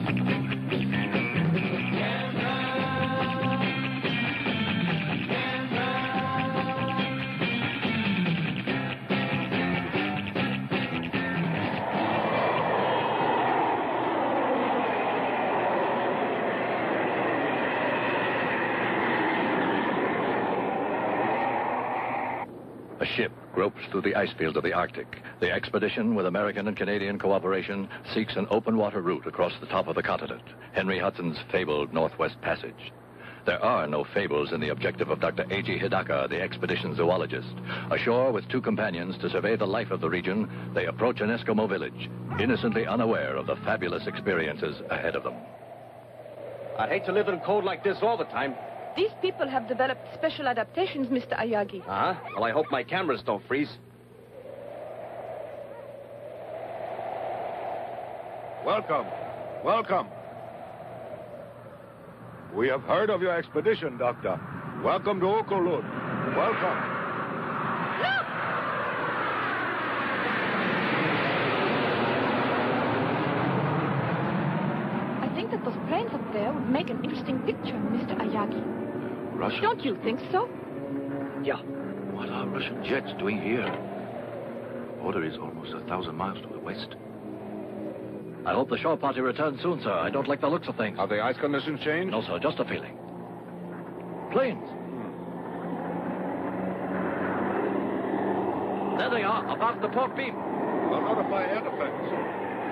A ship gropes through the ice fields of the Arctic. The expedition, with American and Canadian cooperation, seeks an open water route across the top of the continent, Henry Hudson's fabled Northwest Passage. There are no fables in the objective of Dr. A.G. Hidaka, the expedition zoologist. Ashore with two companions to survey the life of the region, they approach an Eskimo village, innocently unaware of the fabulous experiences ahead of them. I'd hate to live in cold like this all the time. These people have developed special adaptations, Mr. Ayagi. Well, I hope my cameras don't freeze. Welcome. Welcome. We have heard of your expedition, Doctor. Welcome to Okolud. Welcome. Look! I think that those planes up there would make an interesting picture, Mr. Ayagi. Russia? Don't you think so? Yeah. What are Russian jets doing here? Border is almost 1,000 miles to the west. I hope the shore party returns soon, sir. I don't like the looks of things. Have the ice conditions changed? No, sir, just a feeling. Planes. There they are, above the port beam. I'll notify air defense.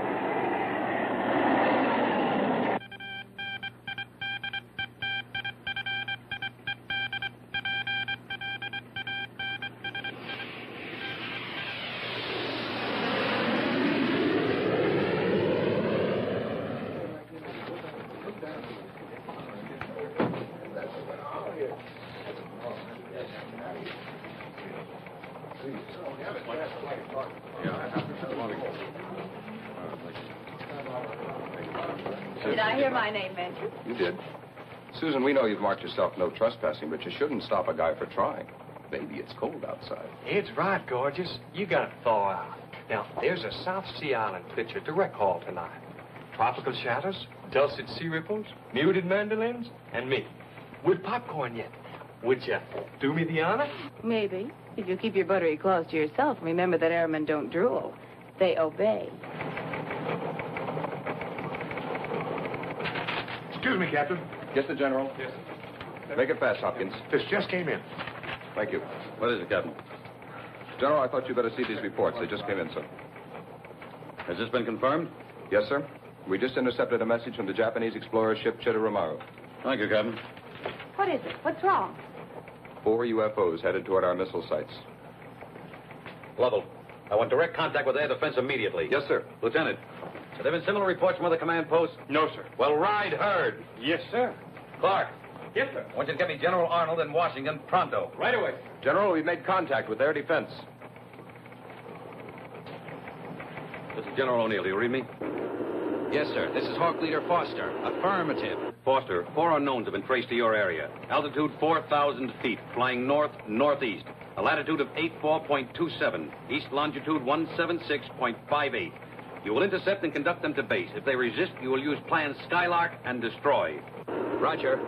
Did I hear my name mentioned? You did. Susan, we know you've marked yourself no trespassing, but you shouldn't stop a guy for trying. Maybe it's cold outside. It's right, gorgeous. You gotta thaw out. Now, there's a South Sea Island picture at the rec hall tonight. Tropical shadows, dulcet sea ripples, muted mandolins, and me. With popcorn yet. Would you do me the honor? Maybe. If you keep your buttery claws to yourself, remember that airmen don't drool. They obey. Excuse me, Captain. Yes, the General? Yes. Make it fast, Hopkins. This just came in. Thank you. What is it, Captain? General, I thought you'd better see these reports. They just came in, sir. Has this been confirmed? Yes, sir. We just intercepted a message from the Japanese explorer ship Chitoromaru. Thank you, Captain. What is it? What's wrong? 4 UFOs headed toward our missile sites. Lovell, I want direct contact with air defense immediately. Yes, sir. Lieutenant, have there been similar reports from other command posts? No, sir. Well, ride herd. Yes, sir. Clark, Yes, sir. I want you to get me General Arnold in Washington pronto. Right away. General, we've made contact with air defense. This is General O'Neill. Do you read me? Yes, sir. This is Hawk Leader Foster. Affirmative. Foster, 4 unknowns have been traced to your area. Altitude 4,000 feet, flying north-northeast. A latitude of 84.27. East longitude 176.58. You will intercept and conduct them to base. If they resist, you will use Plan Skylark and destroy. Roger.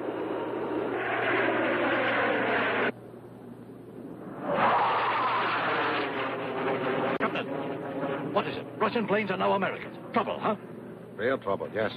Captain, what is it? Russian planes are now Americans. Trouble, huh? Real trouble, yes.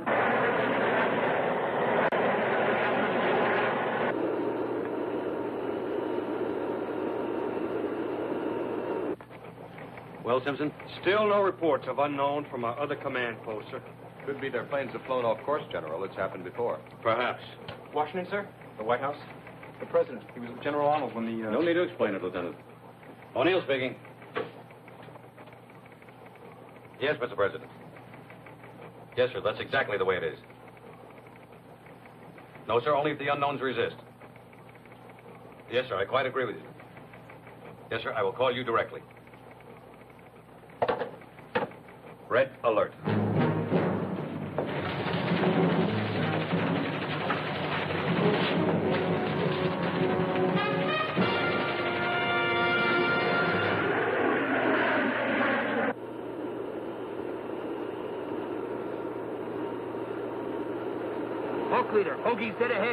Well, Simpson? Still no reports of unknown from our other command posts, sir. Could be their planes have flown off course, General. It's happened before. Perhaps. Washington, sir? The White House? The President. He was with General Arnold when the... No need to explain it, Lieutenant. O'Neill speaking. Yes, Mr. President. Yes, sir, that's exactly the way it is. No, sir, only if the unknowns resist. Yes, sir, I quite agree with you. Yes, sir, I will call you directly. Red alert. Hawk leader, Hoagie's dead ahead.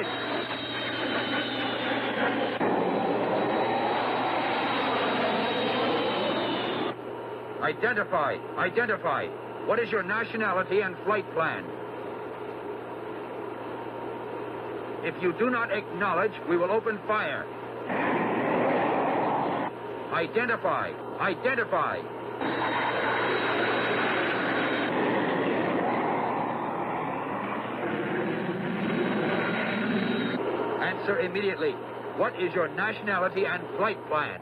Identify. What is your nationality and flight plan? If you do not acknowledge, we will open fire. Identify. Answer immediately. What is your nationality and flight plan?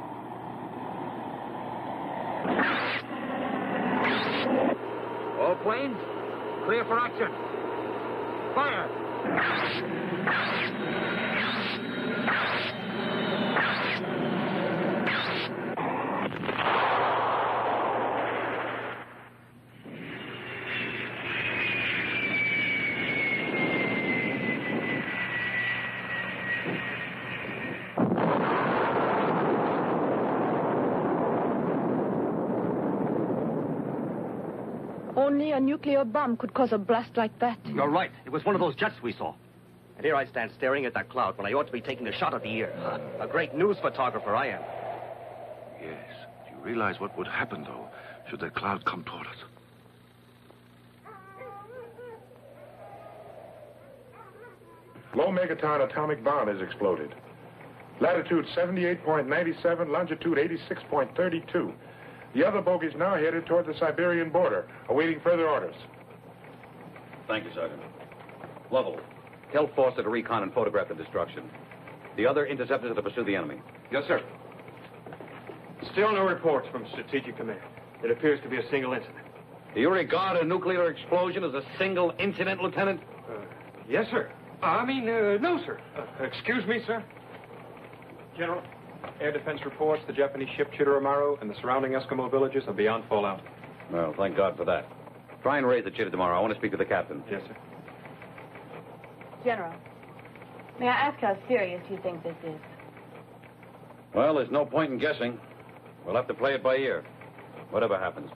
All planes, clear for action. Fire! Only a nuclear bomb could cause a blast like that. You're right. It was one of those jets we saw. And here I stand staring at that cloud when I ought to be taking a shot of the year. A great news photographer I am. Yes. Do you realize what would happen, though, should that cloud come toward us? Low megaton atomic bomb has exploded. Latitude 78.97, longitude 86.32. The other bogey's now headed toward the Siberian border, awaiting further orders. Thank you, Sergeant. Lovell, tell Foster to recon and photograph the destruction. The other interceptors are to pursue the enemy. Yes, sir. Still no reports from Strategic Command. It appears to be a single incident. Do you regard a nuclear explosion as a single incident, Lieutenant? Yes, sir. No, sir. Excuse me, sir. General, air defense reports the Japanese ship Chitoromaru and the surrounding Eskimo villages are beyond fallout. Well, thank God for that. Try and raise the Chitta tomorrow. I want to speak to the captain. Yes, sir. General, may I ask how serious you think this is? Well, there's no point in guessing. We'll have to play it by ear. Whatever happens.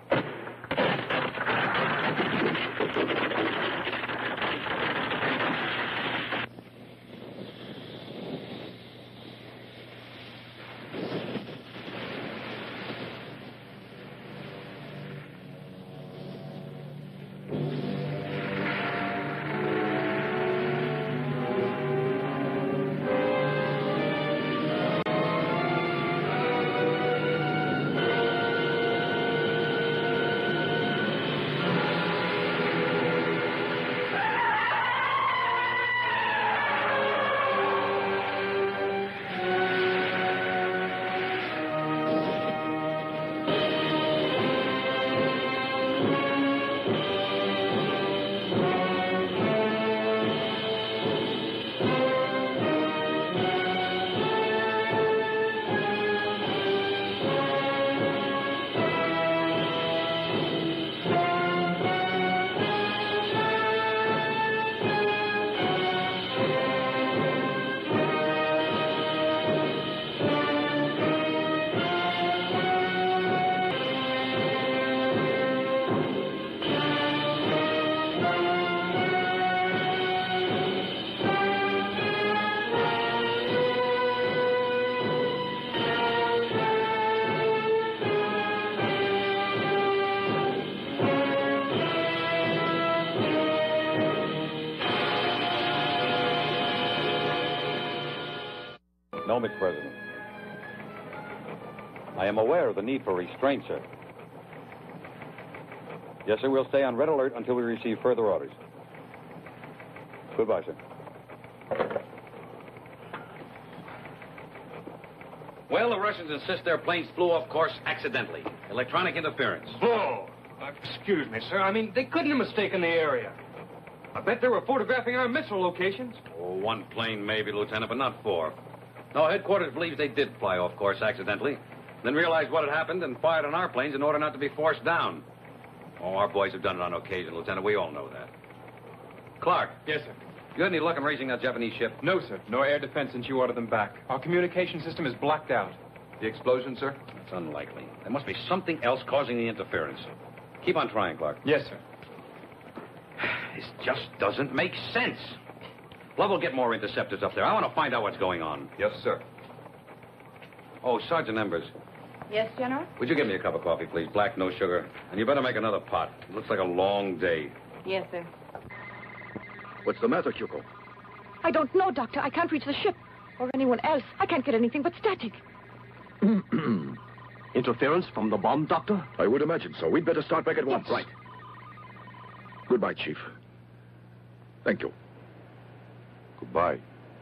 No, Mr. President. I am aware of the need for restraint, sir. Yes, sir, we'll stay on red alert until we receive further orders. Goodbye, sir. Well, the Russians insist their planes flew off course accidentally. Electronic interference. Bull! Excuse me, sir. They couldn't have mistaken the area. I bet they were photographing our missile locations. Oh, one plane maybe, Lieutenant, but not four. No, headquarters believes they did fly off course accidentally, then realized what had happened and fired on our planes in order not to be forced down. Oh, our boys have done it on occasion, Lieutenant. We all know that. Clark. Yes, sir. You had any luck in raising that Japanese ship? No, sir. No air defense since you ordered them back. Our communication system is blacked out. The explosion, sir? It's unlikely. There must be something else causing the interference. Keep on trying, Clark. Yes, sir. This just doesn't make sense. Lovell, get more interceptors up there. I want to find out what's going on. Yes, sir. Oh, Sergeant Embers, Yes, General? would you give me a cup of coffee, please? Black, no sugar. And you better make another pot. It looks like a long day. Yes, sir. What's the matter, Kyoko? I don't know, Doctor. I can't reach the ship. Or anyone else. I can't get anything but static. Interference from the bomb, Doctor? I would imagine so. We'd better start back at once. Right. Goodbye, Chief. Thank you. Goodbye.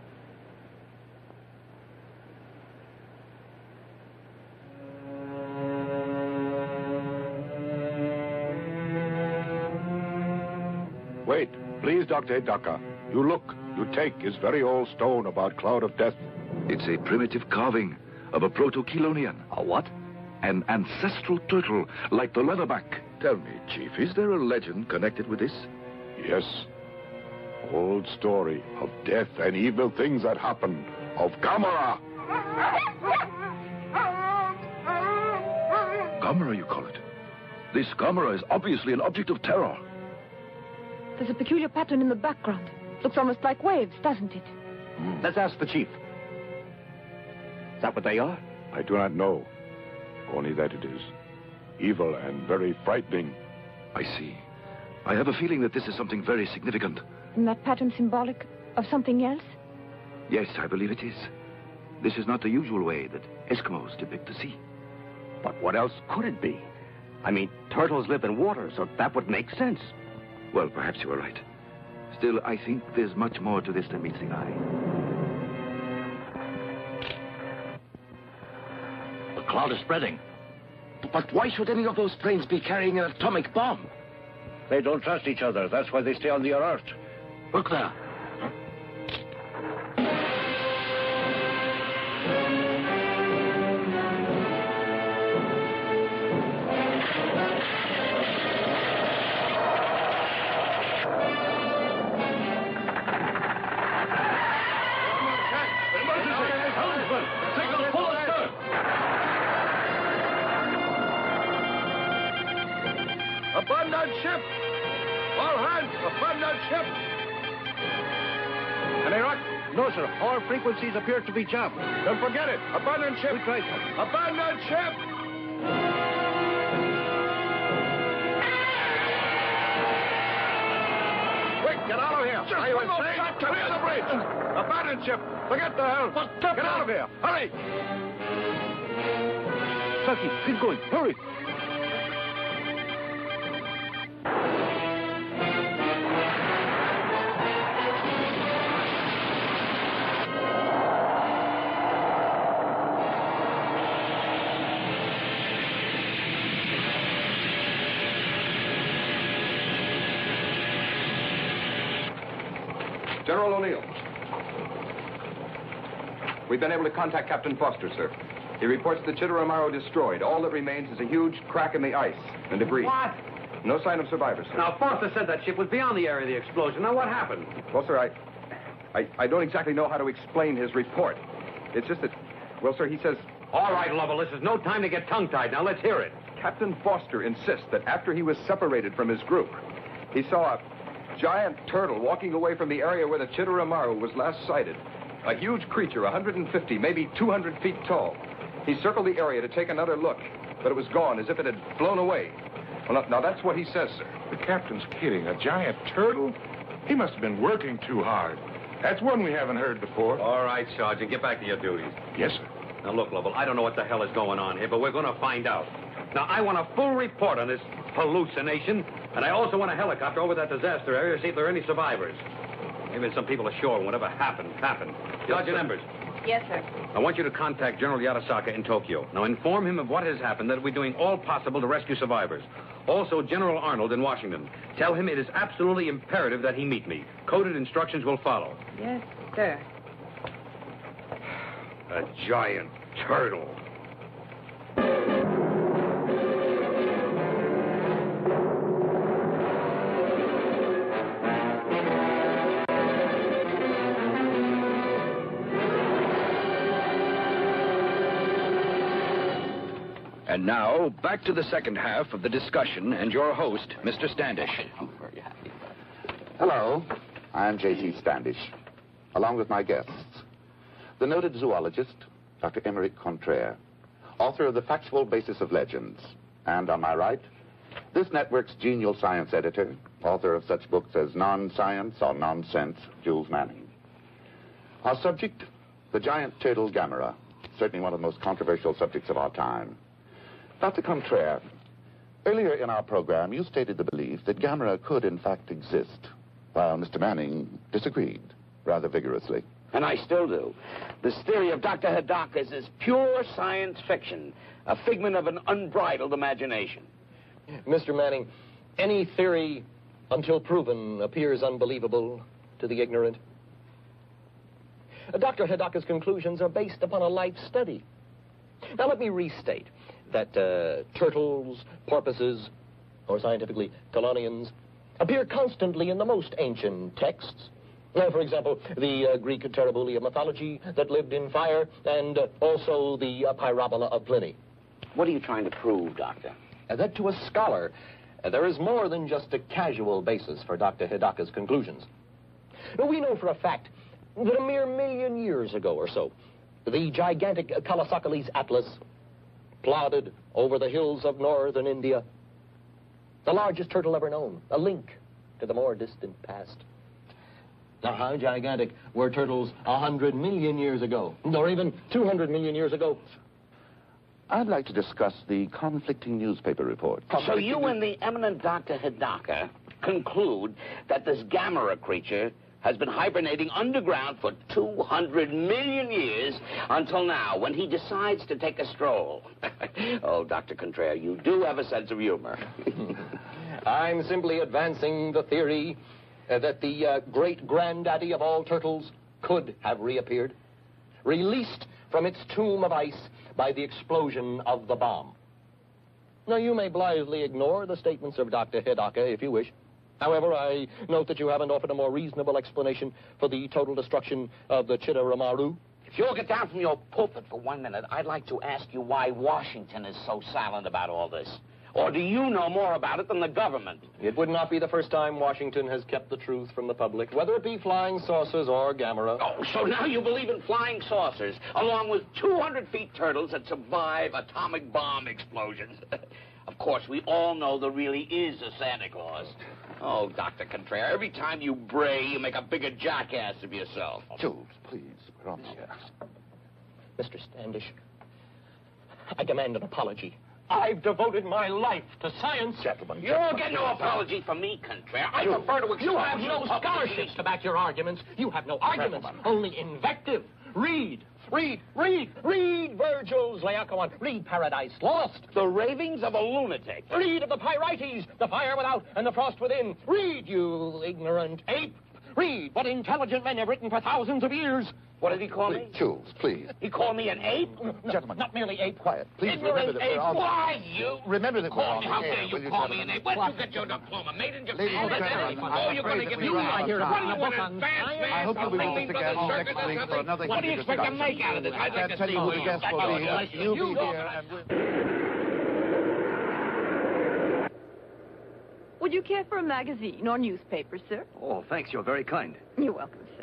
Wait, please, Dr. Hidaka. You look. You take his very old stone about Cloud of Death. It's a primitive carving of a proto-Chelonian. A what? An ancestral turtle, like the leatherback. Tell me, Chief, is there a legend connected with this? Yes. Old story of death and evil things that happen. Of Gamera. Gamera, you call it? This Gamera is obviously an object of terror. There's a peculiar pattern in the background. Looks almost like waves, doesn't it? Let's ask the chief. Is that what they are? I do not know. Only that it is evil and very frightening. I see. I have a feeling that this is something very significant. Isn't that pattern symbolic of something else? Yes, I believe it is. This is not the usual way that Eskimos depict the sea. But what else could it be? I mean, turtles live in water, so that would make sense. Well, perhaps you are right. Still, I think there's much more to this than meets the eye. The cloud is spreading. But why should any of those planes be carrying an atomic bomb? They don't trust each other. That's why they stay on the alert. Look there. Abandon ship! All hands, abandon ship! Any luck? No, sir. All frequencies appear to be jammed. Then forget it. Abandon ship! We tried. Abandon ship! Quick, get out of here! Are you insane? Clear the bridge! Abandon ship! Forget the hell! Get out of here! Hurry! Saki, keep going. Hurry. General O'Neill. We've been able to contact Captain Foster, sir. He reports the Chitteramaro destroyed. All that remains is a huge crack in the ice and debris. What? No sign of survivors, sir. Now, Foster said that ship was beyond the area of the explosion. Now, what happened? Well, sir, I don't exactly know how to explain his report. It's just that, well, sir, he says... All right, Lovell, this is no time to get tongue-tied. Now, let's hear it. Captain Foster insists that after he was separated from his group, he saw a giant turtle walking away from the area where the Chitteramaro was last sighted. A huge creature, 150, maybe 200 feet tall. He circled the area to take another look, but it was gone, as if it had flown away. Well, now that's what he says, sir. The captain's kidding. A giant turtle? He must have been working too hard. That's one we haven't heard before. All right, Sergeant, get back to your duties. Yes, sir. Now, look, Lovell, I don't know what the hell is going on here, but we're going to find out. Now, I want a full report on this hallucination, and I also want a helicopter over that disaster area to see if there are any survivors. Maybe some people ashore, whatever happened. Sergeant Embers. Yes, sir. I want you to contact General Yatasaka in Tokyo. Now, inform him of what has happened, that we're doing all possible to rescue survivors. Also, General Arnold in Washington. Tell him it is absolutely imperative that he meet me. Coded instructions will follow. Yes, sir. A giant turtle. And now, back to the second half of the discussion and your host, Mr. Standish. I'm very happy. Hello, I'm J.T. Standish, along with my guests, the noted zoologist, Dr. Emeric Contraire, author of The Factual Basis of Legends, and on my right, this network's genial science editor, author of such books as Non-Science or Nonsense, Jules Manning. Our subject, the giant turtle Gamera, certainly one of the most controversial subjects of our time. Dr. Contraire, earlier in our program, you stated the belief that Gamera could, in fact, exist, while Mr. Manning disagreed rather vigorously. And I still do. This theory of Dr. Hidaka's is pure science fiction, a figment of an unbridled imagination. Mr. Manning, any theory, until proven, appears unbelievable to the ignorant. Dr. Hidaka's conclusions are based upon a life study. Now, let me restate that turtles, porpoises, or scientifically, chelonians, appear constantly in the most ancient texts. For example, the Greek Terebulea mythology that lived in fire, and also the Pyrobola of Pliny. What are you trying to prove, Doctor? That to a scholar, there is more than just a casual basis for Dr. Hidaka's conclusions. We know for a fact that a mere 1,000,000 years ago or so, the gigantic Kalasakalis Atlas plodded over the hills of northern India, the largest turtle ever known, a link to the more distant past. Now, how gigantic were turtles 100 million years ago, or even 200 million years ago? I'd like to discuss the conflicting newspaper reports. So you and the eminent Dr. Hidaka conclude that this Gamera creature has been hibernating underground for 200 million years until now, when he decides to take a stroll. Oh, Dr. Contraire, you do have a sense of humor. I'm simply advancing the theory that the great-granddaddy of all turtles could have reappeared, released from its tomb of ice by the explosion of the bomb. Now, you may blithely ignore the statements of Dr. Hidaka if you wish. However, I note that you haven't offered a more reasonable explanation for the total destruction of the Chitara-Maru. If you'll get down from your pulpit for 1 minute, I'd like to ask you why Washington is so silent about all this. Or do you know more about it than the government? It would not be the first time Washington has kept the truth from the public, whether it be flying saucers or Gamera. Oh, so now you believe in flying saucers, along with 200-feet turtles that survive atomic bomb explosions. Of course, we all know there really is a Santa Claus. Oh, Dr. Contraire, every time you bray, you make a bigger jackass of yourself. Jules, please, we're on here. Mr. Standish, I demand an apology. I've devoted my life to science. Gentlemen. You'll get no apology from me, Contraire. I prefer to You have no scholarships to back your arguments. You have no arguments, only invective. Read Virgil's Laocoon. Read Paradise Lost. The ravings of a lunatic. Read of the Pyrites, the fire without and the frost within. Read, you ignorant ape. Read what intelligent men have written for thousands of years. What did he call me? Jules, please. He called me an ape? Gentlemen. Not merely ape. Quiet. Please Ignorant remember that ape. we're on... Why, you? Remember that we're on How the air. dare you call me an ape? Where'd you get your diploma? Made in Japan? Ladies and gentlemen, Oh, you're going to give me I hear What about are you, the book an on advanced science. man? I hope you'll be with us Something again for the next circus or week for something? another What do you expect to discussion. make out of this? I can't tell you who the guest will be. You'll be here and... Would you care for a magazine or newspaper, sir? Oh, thanks. You're very kind. You're welcome, sir.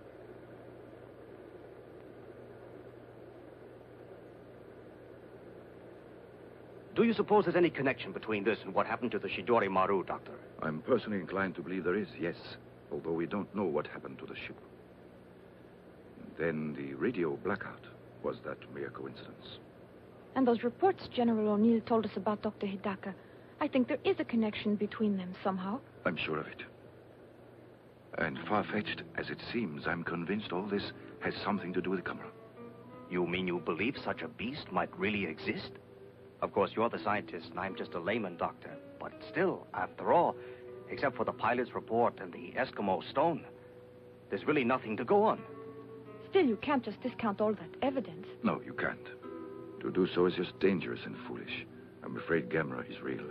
Do you suppose there's any connection between this and what happened to the Chidori Maru, Doctor? I'm personally inclined to believe there is, yes. Although we don't know what happened to the ship. Then the radio blackout. Was that mere coincidence? And those reports General O'Neill told us about Dr. Hidaka, I think there is a connection between them somehow. I'm sure of it. And far-fetched as it seems, I'm convinced all this has something to do with Gamera. You mean you believe such a beast might really exist? Of course, you're the scientist, and I'm just a layman, Doctor. But still, after all, except for the pilot's report and the Eskimo stone, there's really nothing to go on. Still, you can't just discount all that evidence. No, you can't. To do so is just dangerous and foolish. I'm afraid Gamera is real.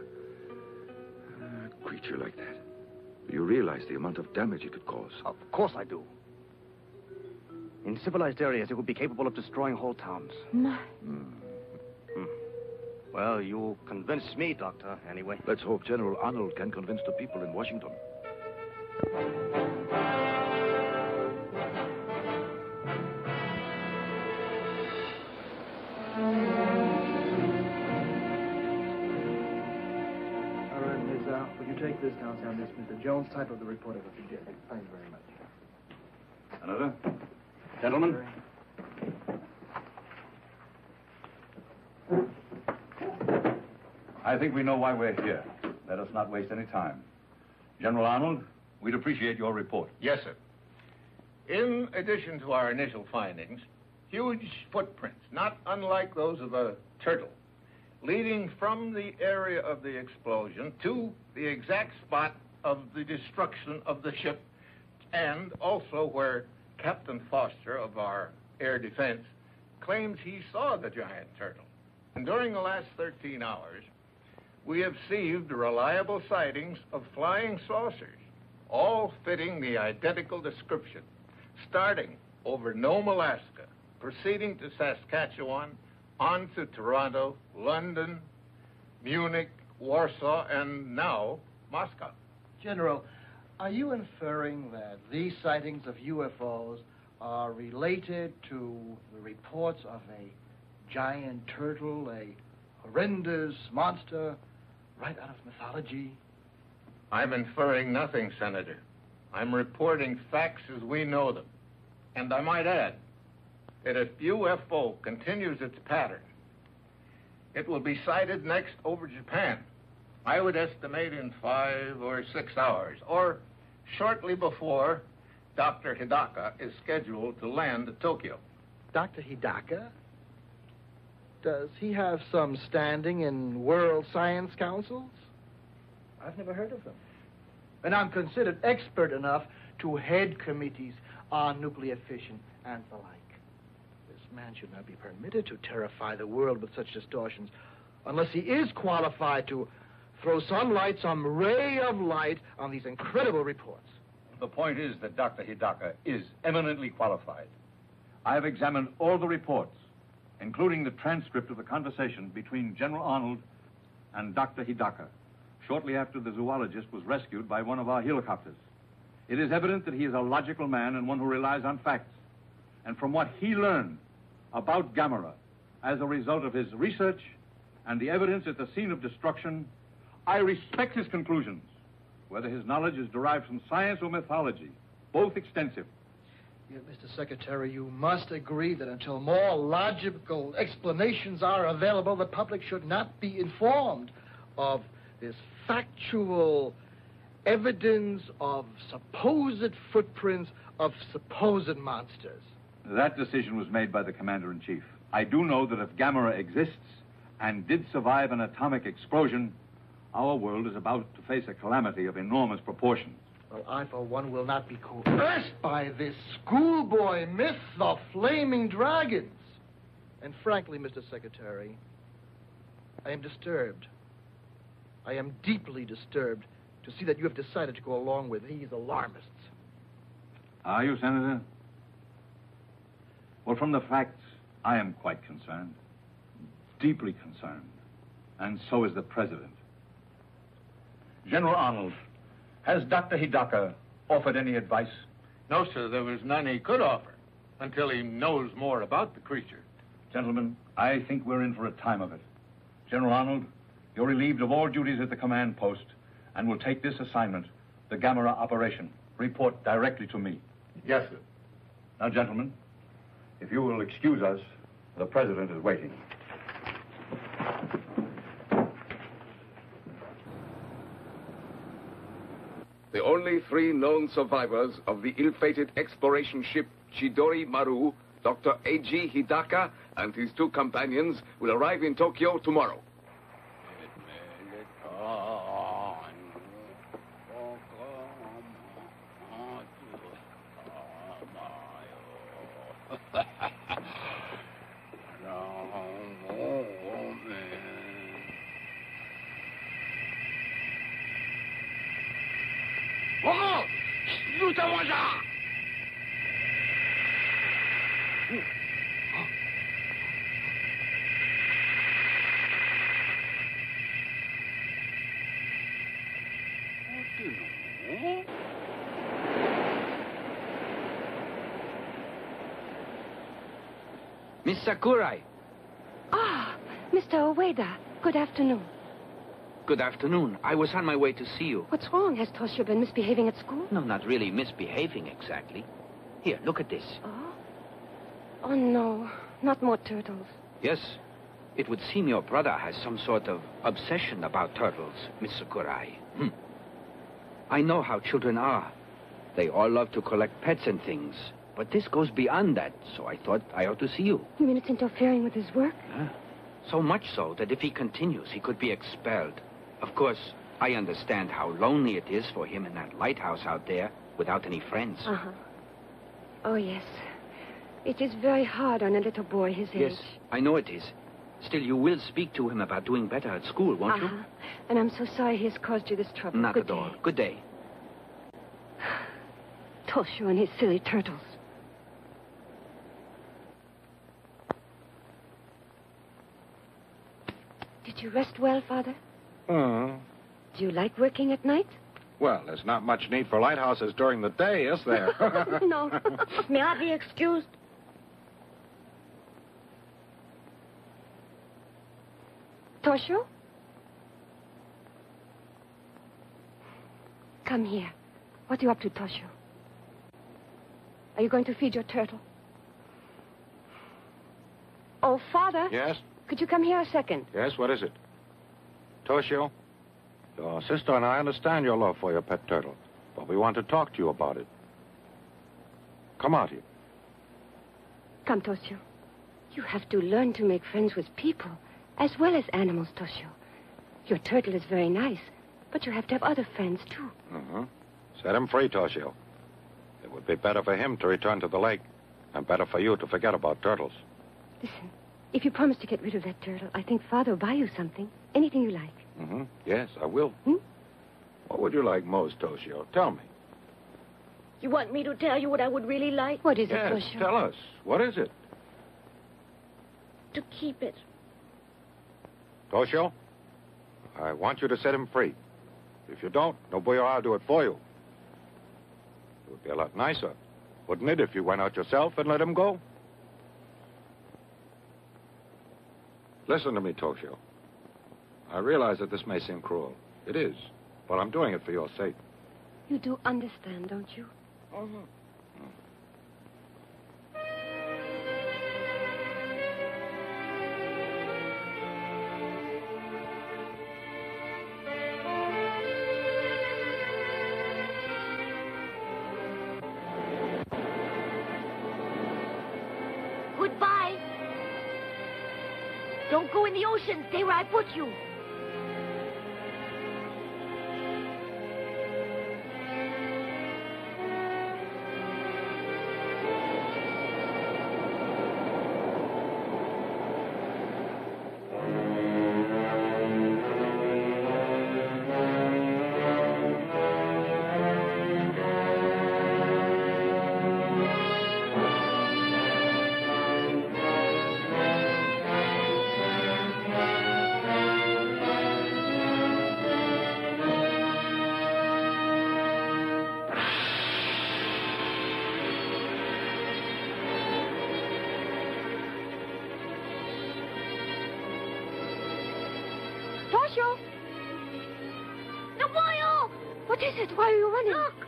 A creature like that. Do you realize the amount of damage it could cause? Of course I do. In civilized areas, it would be capable of destroying whole towns. My. Well, you convinced me, Doctor, anyway. Let's hope General Arnold can convince the people in Washington. All right, Miss, would you take this down, Miss Mr. Jones? Type of the report of what you did. Thank you very much. Senator? Gentlemen? I think we know why we're here. Let us not waste any time. General Arnold, we'd appreciate your report. Yes, sir. In addition to our initial findings, huge footprints, not unlike those of a turtle, leading from the area of the explosion to the exact spot of the destruction of the ship, and also where Captain Foster of our air defense claims he saw the giant turtle. And during the last 13 hours, we have received reliable sightings of flying saucers, all fitting the identical description, starting over Nome, Alaska, proceeding to Saskatchewan, on to Toronto, London, Munich, Warsaw, and now Moscow. General, are you inferring that these sightings of UFOs are related to the reports of a giant turtle, a horrendous monster right out of mythology? I'm inferring nothing, Senator. I'm reporting facts as we know them. And I might add that if UFO continues its pattern, it will be sighted next over Japan. I would estimate in 5 or 6 hours, or shortly before Dr. Hidaka is scheduled to land at Tokyo. Dr. Hidaka? Does he have some standing in world science councils? I've never heard of them. And I'm considered expert enough to head committees on nuclear fission and the like. This man should not be permitted to terrify the world with such distortions unless he is qualified to throw some light, some ray of light on these incredible reports. The point is that Dr. Hidaka is eminently qualified. I have examined all the reports, including the transcript of the conversation between General Arnold and Dr. Hidaka, shortly after the zoologist was rescued by one of our helicopters. It is evident that he is a logical man and one who relies on facts. And from what he learned about Gamera as a result of his research and the evidence at the scene of destruction, I respect his conclusions, whether his knowledge is derived from science or mythology, both extensive. Yet, Mr. Secretary, you must agree that until more logical explanations are available, the public should not be informed of this factual evidence of supposed footprints of supposed monsters. That decision was made by the Commander-in-Chief. I do know that if Gamera exists and did survive an atomic explosion, our world is about to face a calamity of enormous proportions. Well, I, for one, will not be coerced by this schoolboy myth of flaming dragons. And frankly, Mr. Secretary, I am disturbed. I am deeply disturbed to see that you have decided to go along with these alarmists. Are you, Senator? Well, from the facts, I am quite concerned. Deeply concerned. And so is the President. General Arnold, has Dr. Hidaka offered any advice? No, sir, there was none he could offer until he knows more about the creature. Gentlemen, I think we're in for a time of it. General Arnold, you're relieved of all duties at the command post and will take this assignment, the Gamera operation. Report directly to me. Yes, sir. Now, gentlemen, if you will excuse us, the President is waiting. The only 3 known survivors of the ill-fated exploration ship Chidori Maru, Dr. A.G. Hidaka and his 2 companions, will arrive in Tokyo tomorrow. Miss Sakurai. Ah, Mr. Ueda. Good afternoon. Good afternoon. I was on my way to see you. What's wrong? Has Toshio been misbehaving at school? No, not really misbehaving exactly. Here, look at this. Oh? Oh, no. Not more turtles. Yes. It would seem your brother has some sort of obsession about turtles, Miss Sakurai. I know how children are. They all love to collect pets and things. But this goes beyond that, so I thought I ought to see you. You mean it's interfering with his work? So much so that if he continues, he could be expelled. Of course, I understand how lonely it is for him in that lighthouse out there without any friends. Uh-huh. Oh, yes. It is very hard on a little boy his age. Yes, I know it is. Still, you will speak to him about doing better at school, won't you? And I'm so sorry he has caused you this trouble. Not Good at all. day. Good day. Toshio and his silly turtles. Did you rest well, Father? Do you like working at night? Well, there's not much need for lighthouses during the day, is there? No. May I be excused? Toshio? Come here. What are you up to, Toshio? Are you going to feed your turtle? Oh, Father. Yes? Could you come here a second? Yes, what is it? Toshio, your sister and I understand your love for your pet turtle, but we want to talk to you about it. Come out here. Come, Toshio. You have to learn to make friends with people, as well as animals, Toshio. Your turtle is very nice, but you have to have other friends, too. Set him free, Toshio. It would be better for him to return to the lake, and better for you to forget about turtles. Listen, if you promise to get rid of that turtle, I think Father will buy you something. Anything you like. Yes, I will. What would you like most, Toshio? Tell me. You want me to tell you what I would really like? What is Yes, it, Toshio? tell us. What is it? To keep it. Toshio, I want you to set him free. If you don't, Nobuyo, I'll do it for you. It would be a lot nicer, wouldn't it, if you went out yourself and let him go? Listen to me, Toshio. I realize that this may seem cruel. It is, but I'm doing it for your sake. You do understand, don't you? Goodbye. Don't go in the ocean. Stay where I put you. Toshio! Nobuyo! What is it? Why are you running? Look!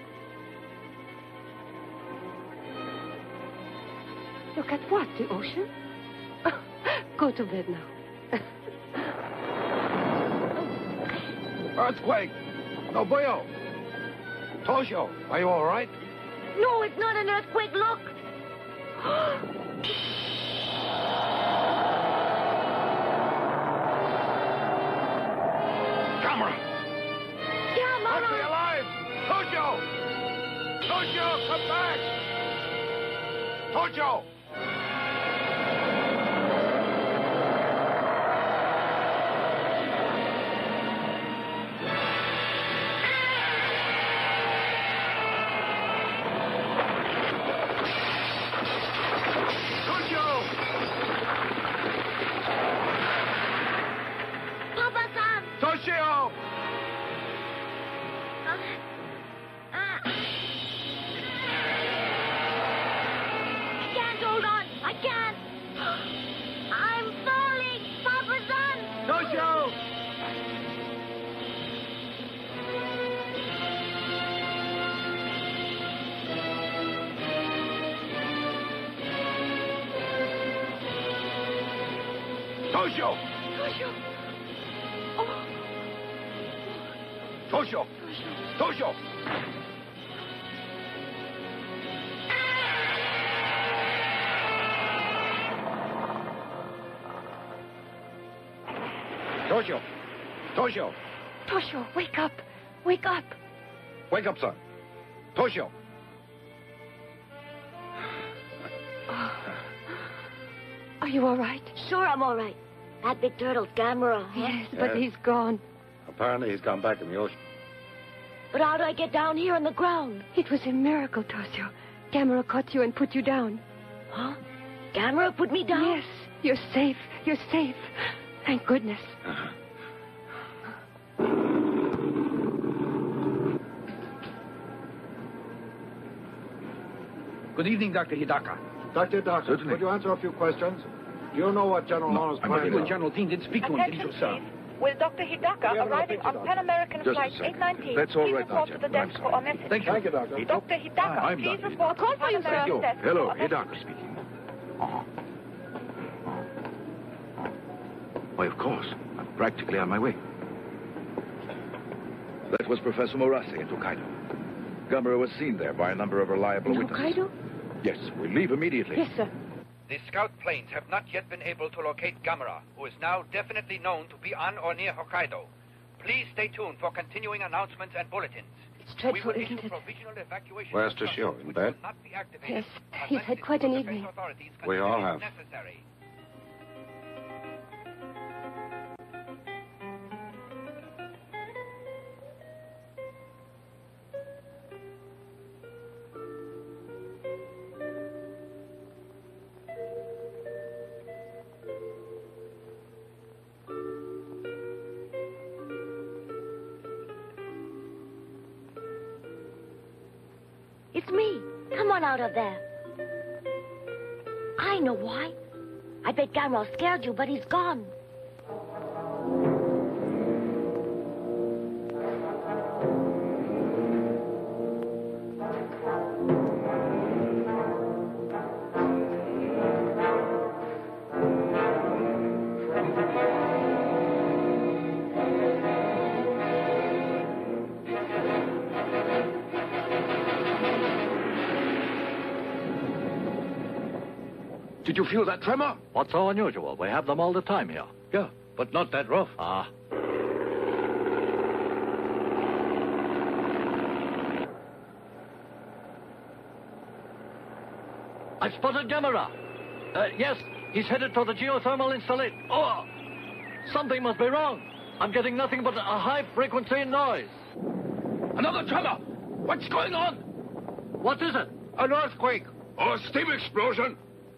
Look at what? The ocean? Go to bed now. Earthquake! Nobuyo! Toshio, are you all right? No, it's not an earthquake. Look! Camera! Yeah, Mama! Must be alive! Toshio! Toshio, come back! Toshio! Papa-san! Toshio! I can't Toshio! Toshio! Oh. Toshio! Toshio! Toshio! Toshio! Toshio, wake up. Wake up. Wake up, son. Toshio! Are you all right? Sure, I'm all right. That big turtle's Gamera, huh? Yes, but Yes. he's gone. Apparently he's gone back in the ocean. But how do I get down here on the ground? It was a miracle, Toshio. Gamera caught you and put you down. Huh? Gamera put me down? Yes, you're safe. You're safe. Thank goodness. Good evening, Dr. Hidaka. Dr. Hidaka, Certainly. could you answer a few questions? Do you know what General Lawrence plans You and are? General Dean did speak to him, didn't you, sir? With Dr. Hidaka arriving on Pan American Just a Flight second. 819. That's all Please right now, report to the gentlemen. desk for a message. Thank you. Thank you, Doctor. Dr. Hidaka, I'm please Dr. report to Pan American desk. Hello, for a message. Hidaka speaking. Why, of course. I'm practically on my way. That was Professor Morase in Tokaido. Gamera was seen there by a number of reliable witnesses. Hokkaido? Yes, we leave immediately. Yes, sir. The scout planes have not yet been able to locate Gamera, who is now definitely known to be on or near Hokkaido. Please stay tuned for continuing announcements and bulletins. It's dreadful, we will isn't issue it? provisional evacuation Where's instructions, Toshio? In which bed? will not be activated Yes, he's unless had the quite an Tokyo evening. authorities We all consider it have. necessary. It's me. Come on out of there. I know why. I bet Gamera scared you, but he's gone. Did you feel that tremor? What's so unusual? We have them all the time here. Yeah, but not that rough. Ah. I spotted Gamera. Yes, he's headed for the geothermal installation. Oh, something must be wrong. I'm getting nothing but a high-frequency noise. Another tremor! What's going on? What is it? An earthquake! Or a steam explosion!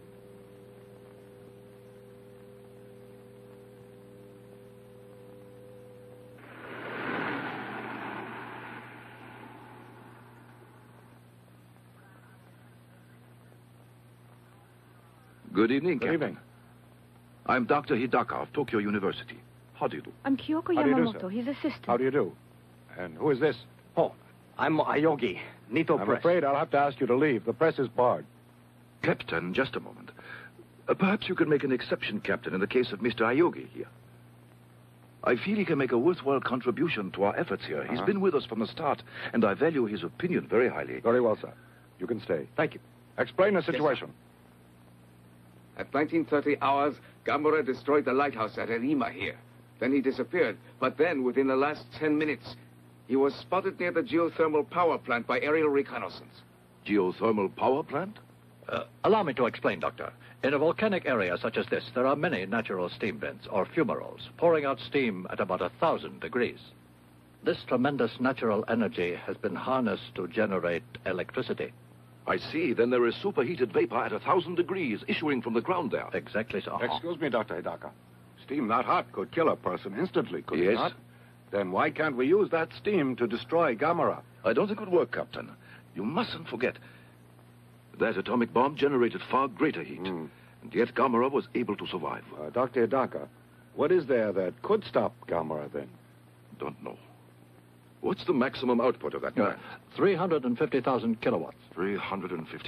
Good evening, Captain. evening. I'm Dr. Hidaka of Tokyo University. How do you do? I'm Kyoko How do you do, Yamamoto, sir? his assistant. How do you do? And who is this? Oh, I'm Ayogi, Nito I'm Press. afraid I'll have to ask you to leave. The press is barred. Captain, just a moment. Perhaps you can make an exception, Captain, in the case of Mr. Ayogi here. I feel he can make a worthwhile contribution to our efforts here. He's been with us from the start, and I value his opinion very highly. Very well, sir. You can stay. Thank you. Explain the situation. At 1930 hours, Gamera destroyed the lighthouse at Erima here. Then he disappeared. But then, within the last 10 minutes, he was spotted near the geothermal power plant by aerial reconnaissance. Geothermal power plant? Allow me to explain, Doctor. In a volcanic area such as this, there are many natural steam vents, or fumaroles, pouring out steam at about 1,000 degrees. This tremendous natural energy has been harnessed to generate electricity. I see. Then there is superheated vapor at 1,000 degrees issuing from the ground there. Exactly so. Excuse me, Dr. Hidaka. Steam that hot could kill a person instantly, could it Yes. not? Then why can't we use that steam to destroy Gamera? I don't think it would work, Captain. You mustn't forget that atomic bomb generated far greater heat. And yet Gamera was able to survive. Dr. Hidaka, what is there that could stop Gamera then? Don't know. What's the maximum output of that plant? 350,000 kilowatts.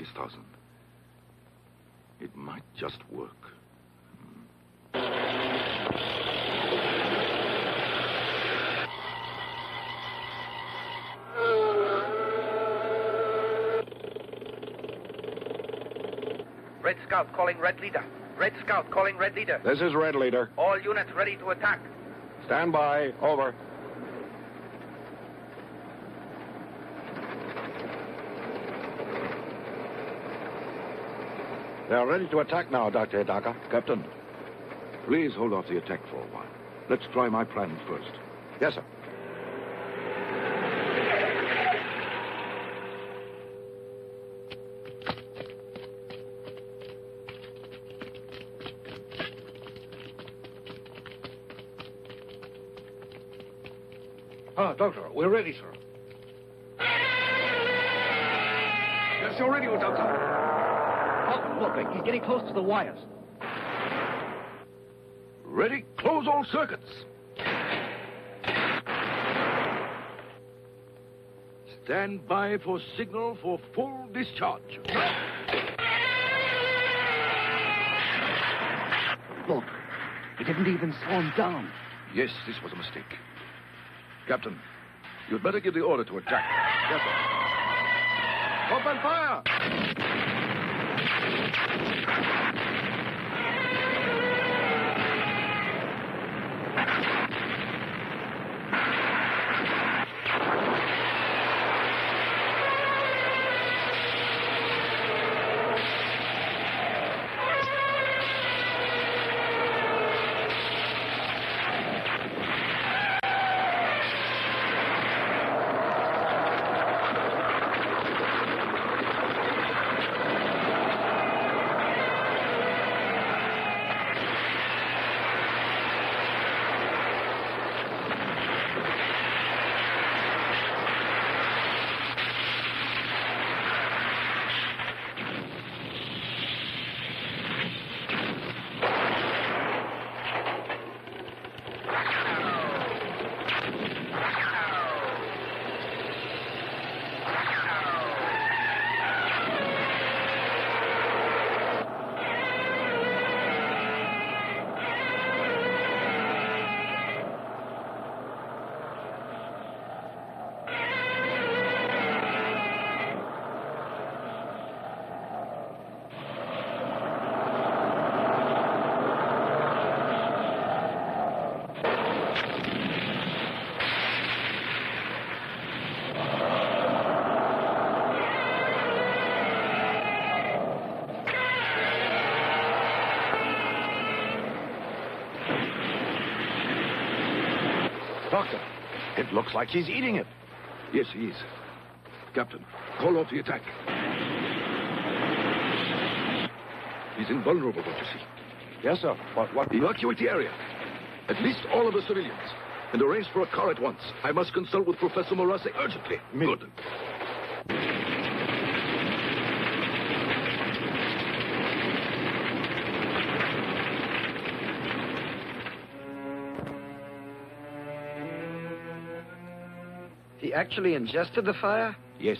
350,000. It might just work. Red Scout calling Red Leader. Red Scout calling Red Leader. This is Red Leader. All units ready to attack. Stand by. Over. They are ready to attack now, Dr. Hidaka. Captain, please hold off the attack for a while. Let's try my plan first. Yes, sir. Doctor, we're ready, sir. Yes, you're ready, Doctor. Oh, look, he's getting close to the wires. Ready? Close all circuits. Stand by for signal for full discharge. Look, he didn't even slow him down. Yes, this was a mistake. Captain, you'd better give the order to attack. Yes, sir. Open fire! Doctor, it looks like he's eating it. Yes, he is. Captain, call off the attack. He's invulnerable, don't you see? Yes, sir. But what? Evacuate the area. At least all of the civilians. And arrange for a car at once. I must consult with Professor Morase urgently. Good. He actually ingested the fire? Yes.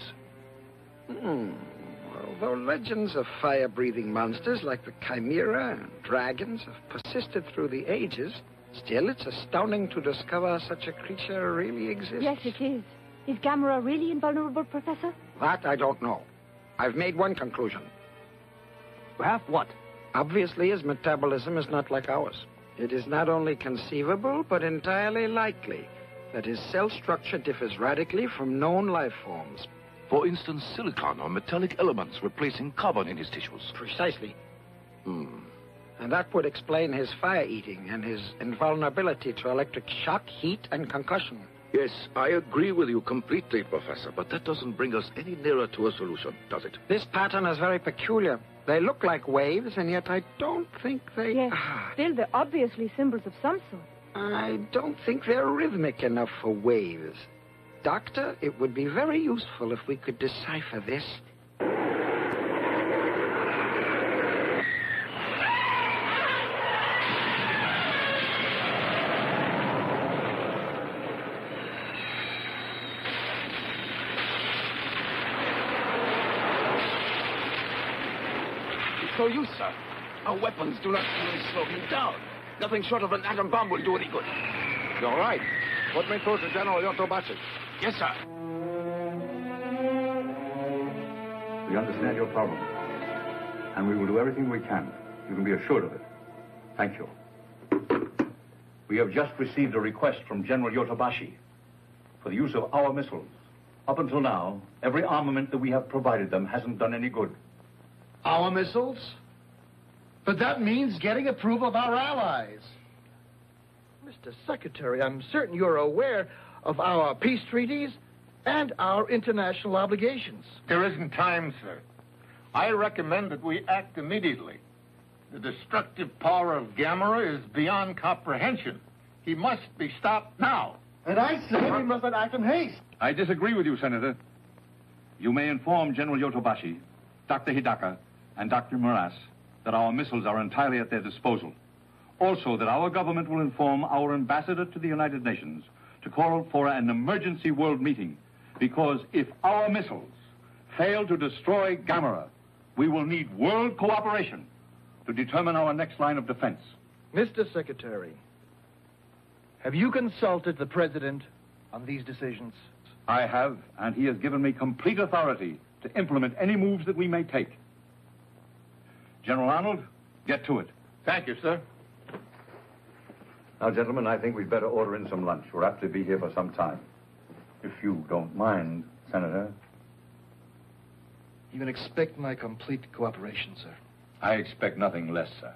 Although legends of fire-breathing monsters like the Chimera and dragons have persisted through the ages, still it's astounding to discover such a creature really exists. Yes, it is. Is Gamera really invulnerable, Professor? That I don't know. I've made one conclusion. Well, what? Obviously, his metabolism is not like ours. It is not only conceivable, but entirely likely that his cell structure differs radically from known life forms. For instance, silicon or metallic elements replacing carbon in his tissues. Precisely. And that would explain his fire-eating and his invulnerability to electric shock, heat, and concussion. Yes, I agree with you completely, Professor, but that doesn't bring us any nearer to a solution, does it? This pattern is very peculiar. They look like waves, and yet I don't think they... Yes, still they're obviously symbols of some sort. I don't think they're rhythmic enough for waves. Doctor, it would be very useful if we could decipher this. It's no use, sir. Our weapons do not really slow him down. Nothing short of an atom bomb will do any good. You're right. Put me through to General Yotobashi. Yes, sir. We understand your problem. and we will do everything we can. You can be assured of it. Thank you. We have just received a request from General Yotobashi for the use of our missiles. Up until now, every armament that we have provided them hasn't done any good. Our missiles? But that means getting approval of our allies. Mr. Secretary, I'm certain you're aware of our peace treaties and our international obligations. There isn't time, sir. I recommend that we act immediately. The destructive power of Gamera is beyond comprehension. He must be stopped now. And I say we must not act in haste. I disagree with you, Senator. You may inform General Yotobashi, Dr. Hidaka, and Dr. Moras that our missiles are entirely at their disposal. Also, that our government will inform our ambassador to the United Nations to call for an emergency world meeting, because if our missiles fail to destroy Gamera, we will need world cooperation to determine our next line of defense. Mr. Secretary, have you consulted the President on these decisions? I have, and he has given me complete authority to implement any moves that we may take. General Arnold, get to it. Thank you, sir. Now, gentlemen, I think we'd better order in some lunch. We're apt to be here for some time. If you don't mind, Senator. You can expect my complete cooperation, sir. I expect nothing less, sir.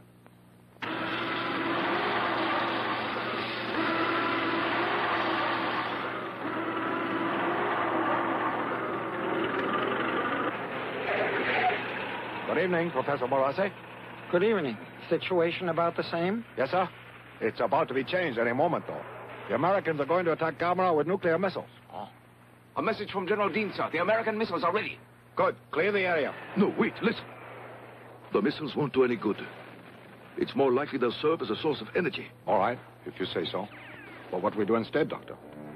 Good evening, Professor Morase. Good evening. Situation about the same? Yes, sir. It's about to be changed any moment, though. The Americans are going to attack Gamera with nuclear missiles. Oh. A message from General Dean, sir. The American missiles are ready. Good. Clear the area. No, wait, listen. The missiles won't do any good. It's more likely they'll serve as a source of energy. All right, if you say so. But what do we do instead, Doctor?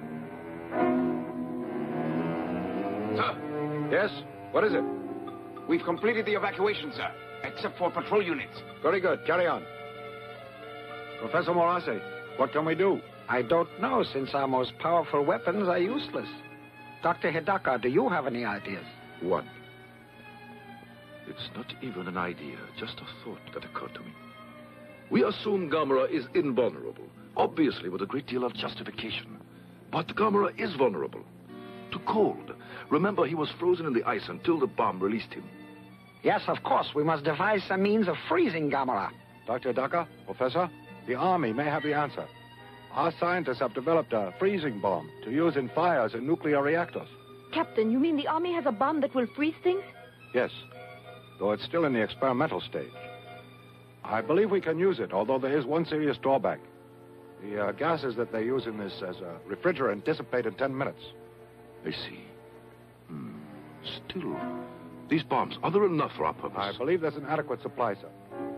Sir? Yes? What is it? We've completed the evacuation, sir, except for patrol units. Very good. Carry on. Professor Morase, what can we do? I don't know, since our most powerful weapons are useless. Dr. Hidaka, do you have any ideas? One. It's not even an idea, just a thought that occurred to me. We assume Gamera is invulnerable, obviously with a great deal of justification. But Gamera is vulnerable to cold. Remember, he was frozen in the ice until the bomb released him. Yes, of course. We must devise some means of freezing Gamera. Dr. Hidaka, Professor, the Army may have the answer. Our scientists have developed a freezing bomb to use in fires in nuclear reactors. Captain, you mean the Army has a bomb that will freeze things? Yes, though it's still in the experimental stage. I believe we can use it, although there is one serious drawback. The gases that they use in this as a refrigerant dissipate in 10 minutes. I see. Still, these bombs, are there enough for our purpose? I believe there's an adequate supply, sir.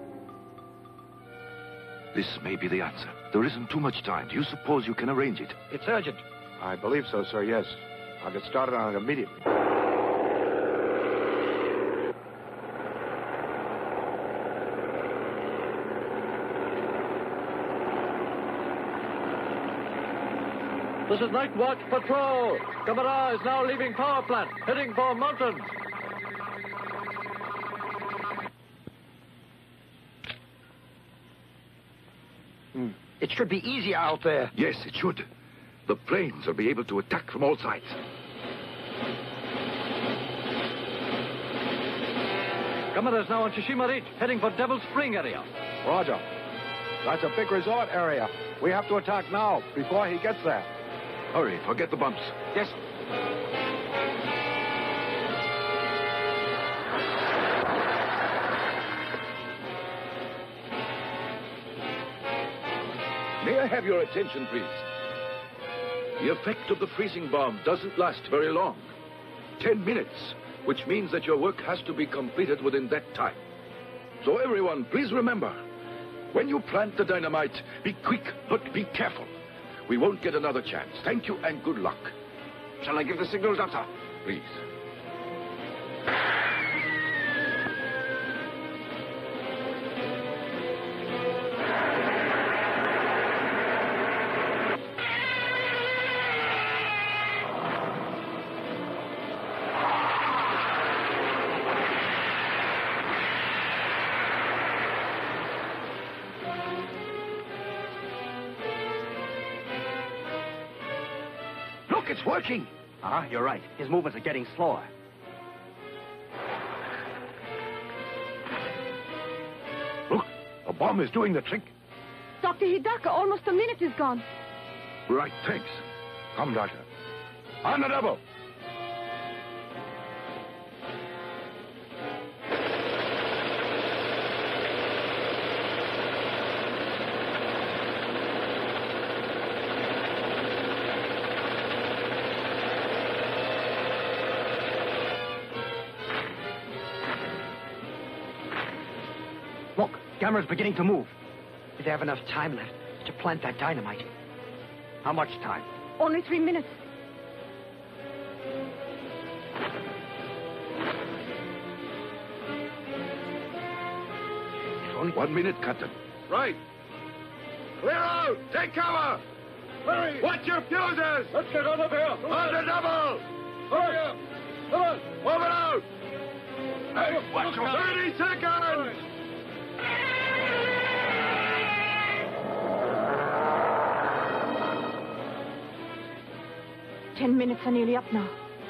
This may be the answer. There isn't too much time. Do you suppose you can arrange it? It's urgent. I believe so, sir, yes. I'll get started on it immediately. This is Night Watch Patrol. Gamera is now leaving power plant, heading for mountains. It should be easier out there. Yes, it should. The planes will be able to attack from all sides. Gamera is now on Tsushima Ridge, heading for Devil Spring area. Roger. That's a big resort area. We have to attack now, before he gets there. Hurry, forget the bumps. Yes. May I have your attention, please? The effect of the freezing bomb doesn't last very long. 10 minutes, which means that your work has to be completed within that time. So everyone, please remember, when you plant the dynamite, be quick, but be careful. We won't get another chance. Thank you and good luck. Shall I give the signal, Doctor? Please. Look, it's working. You're right. His movements are getting slower. Look, the bomb is doing the trick. Dr. Hidaka, almost a minute is gone. Right, thanks. Come, Doctor. On the double. Look, Gamera's beginning to move. Do they have enough time left to plant that dynamite? How much time? Only 3 minutes. Only 1 minute, Captain. Right. Clear out! Take cover! Hurry! Watch your fuses! Let's get out of here! On the double! Hurry up! Come on! Move it out! Hey, watch your 30 seconds! Ten minutes are nearly up now.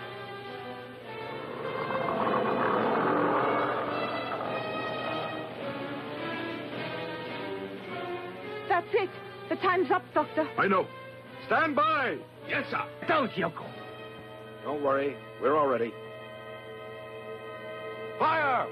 That's it. The time's up, Doctor. I know. Stand by! Yes, sir. Don't, Yoko. Don't worry. We're all ready. Fire!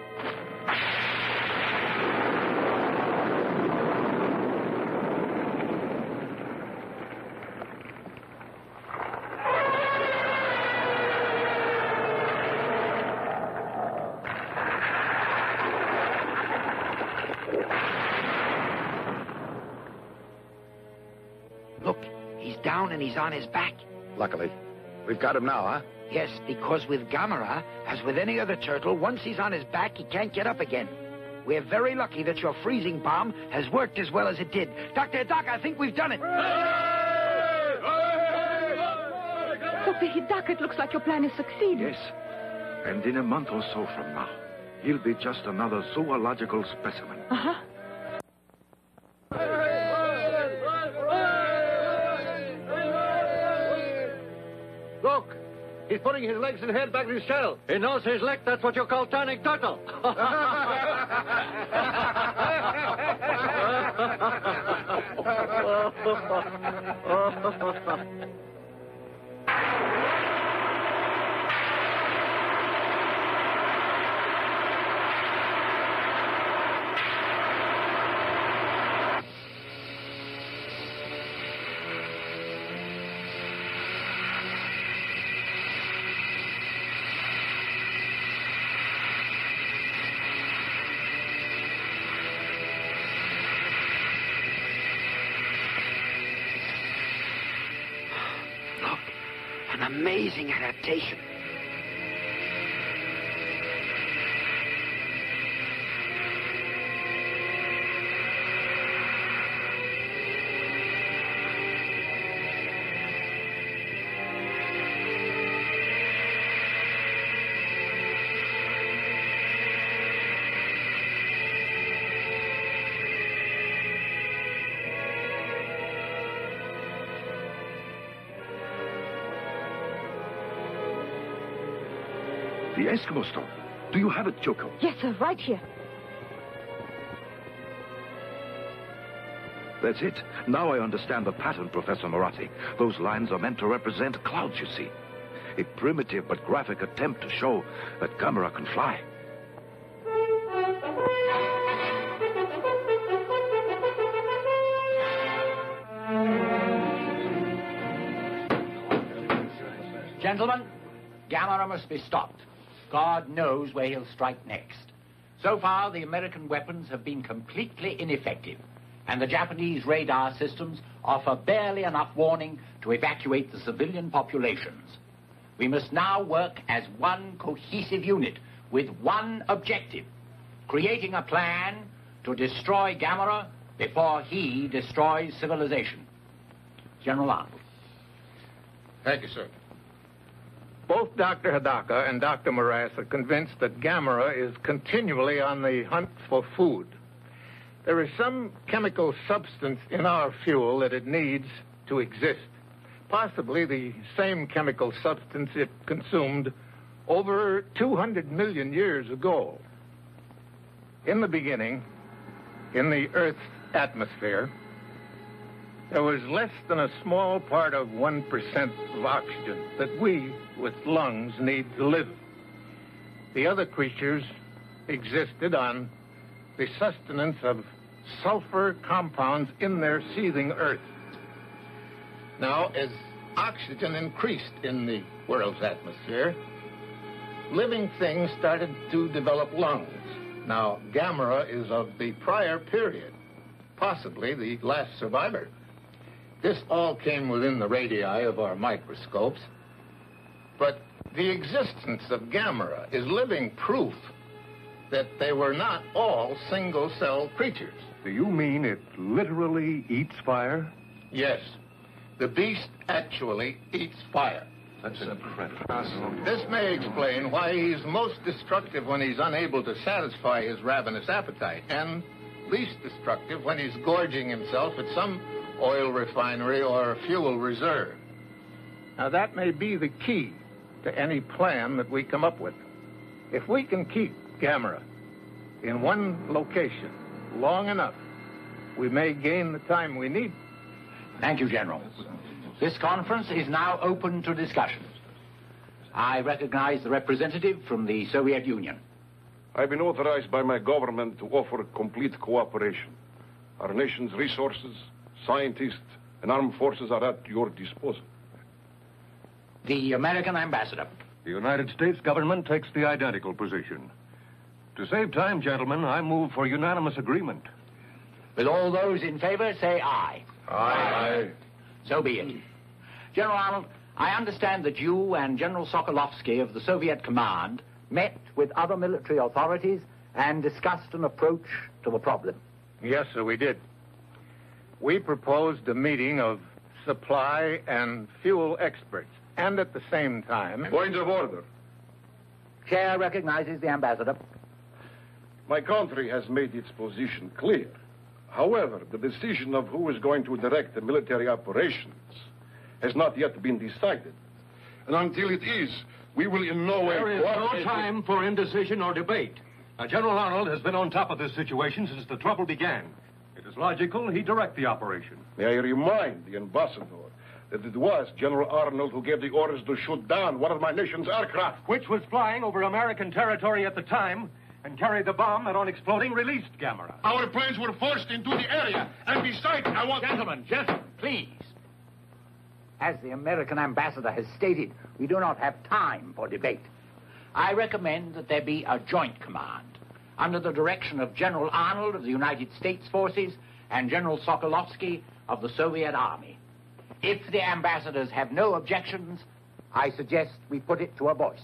Look, he's down and he's on his back. Luckily. We've got him now, huh? Yes, because with Gamera, as with any other turtle, once he's on his back, he can't get up again. We're very lucky that your freezing bomb has worked as well as it did. Dr. Hidaka, I think we've done it. Dr. Hidaka, it looks like your plan has succeeded. Yes. And in a month or so from now, he'll be just another zoological specimen. Uh-huh. Look! He's putting his legs and head back in his shell. He knows his leg. That's what you call turning turtle. An amazing adaptation. The Eskimo stone. Do you have it, Joko? Yes, sir, right here. That's it. Now I understand the pattern, Professor Moratti. Those lines are meant to represent clouds, you see. A primitive but graphic attempt to show that Gamera can fly. Gentlemen, Gamera must be stopped. God knows where he'll strike next. So far, the American weapons have been completely ineffective, and the Japanese radar systems offer barely enough warning to evacuate the civilian populations. We must now work as one cohesive unit with one objective, creating a plan to destroy Gamera before he destroys civilization. General Arnold. Thank you, sir. Both Dr. Hidaka and Dr. Morass are convinced that Gamera is continually on the hunt for food. There is some chemical substance in our fuel that it needs to exist. possibly the same chemical substance it consumed over 200 million years ago. In the beginning, in the Earth's atmosphere, there was less than a small part of 1% of oxygen that we, with lungs, need to live. The other creatures existed on the sustenance of sulfur compounds in their seething earth. Now, as oxygen increased in the world's atmosphere, living things started to develop lungs. Now, Gamera is of the prior period, possibly the last survivor. This all came within the radii of our microscopes, but the existence of Gamera is living proof that they were not all single-cell creatures. Do you mean it literally eats fire? Yes. The beast actually eats fire. That's incredible. This may explain why he's most destructive when he's unable to satisfy his ravenous appetite, and least destructive when he's gorging himself at some oil refinery or fuel reserve. Now, that may be the key to any plan that we come up with. If we can keep Gamera in one location long enough, we may gain the time we need. Thank you, General. This conference is now open to discussion. I recognize the representative from the Soviet Union. I've been authorized by my government to offer complete cooperation. Our nation's resources, scientists, and armed forces are at your disposal. The American ambassador. The United States government takes the identical position. To save time, gentlemen, I move for unanimous agreement. Will all those in favor say aye? Aye. So be it. General Arnold, I understand that you and General Sokolovsky of the Soviet Command met with other military authorities and discussed an approach to the problem. Yes, sir, we did. We proposed a meeting of supply and fuel experts, and at the same time... Point of order. Chair recognizes the ambassador. My country has made its position clear. However, the decision of who is going to direct the military operations has not yet been decided. And until it is, we will in no way... There is no time for indecision or debate. General Arnold has been on top of this situation since the trouble began. It is logical he direct the operation. May I remind the ambassador that it was General Arnold who gave the orders to shoot down one of my nation's aircraft. Which was flying over American territory at the time and carried the bomb that on exploding released Gamera. Our planes were forced into the area, and besides, I want... Gentlemen, please. As the American ambassador has stated, we do not have time for debate. I recommend that there be a joint command under the direction of General Arnold of the United States Forces and General Sokolovsky of the Soviet Army. If the ambassadors have no objections, I suggest we put it to a voice.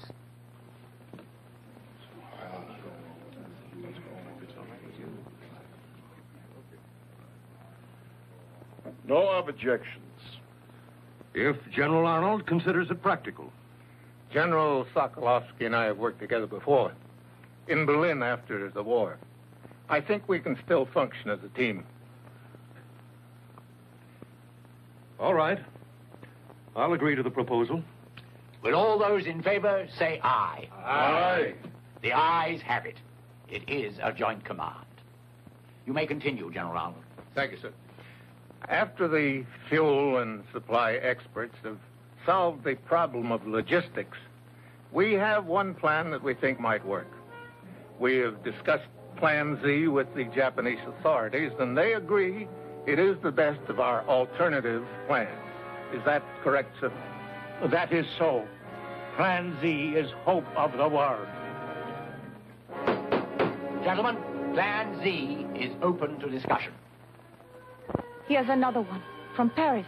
No objections. If General Arnold considers it practical. General Sokolovsky and I have worked together before, in Berlin after the war. I think we can still function as a team. All right. I'll agree to the proposal. Will all those in favor say aye? Aye. The ayes have it. It is a joint command. You may continue, General Arnold. Thank you, sir. After the fuel and supply experts have solved the problem of logistics, we have one plan that we think might work. We have discussed Plan Z with the Japanese authorities, and they agree it is the best of our alternative plans. Is that correct, sir? That is so. Plan Z is hope of the world. Gentlemen, Plan Z is open to discussion. Here's another one from Paris.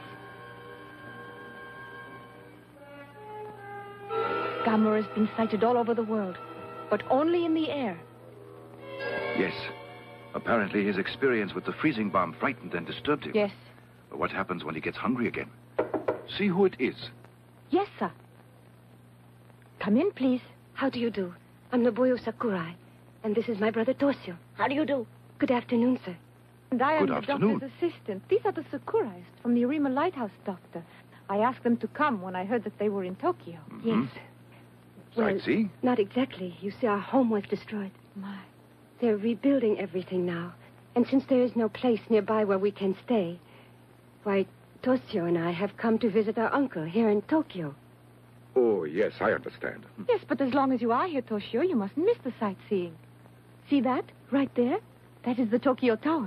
Gamera has been sighted all over the world, but only in the air. Yes. Apparently his experience with the freezing bomb frightened and disturbed him. Yes. But what happens when he gets hungry again? See who it is. Yes, sir. Come in, please. How do you do? I'm Nobuo Sakurai, and this is my brother Toshio. How do you do? Good afternoon, sir. And I am Good the afternoon. doctor's assistant. These are the Sakurais from the Arima Lighthouse, Doctor. I asked them to come when I heard that they were in Tokyo. Yes. Well, Sightsee? not exactly. You see, our home was destroyed. My. They're rebuilding everything now. And since there is no place nearby where we can stay, why, Toshio and I have come to visit our uncle here in Tokyo. Oh, yes, I understand. Yes, but as long as you are here, Toshio, you mustn't miss the sightseeing. See that? Right there? That is the Tokyo Tower.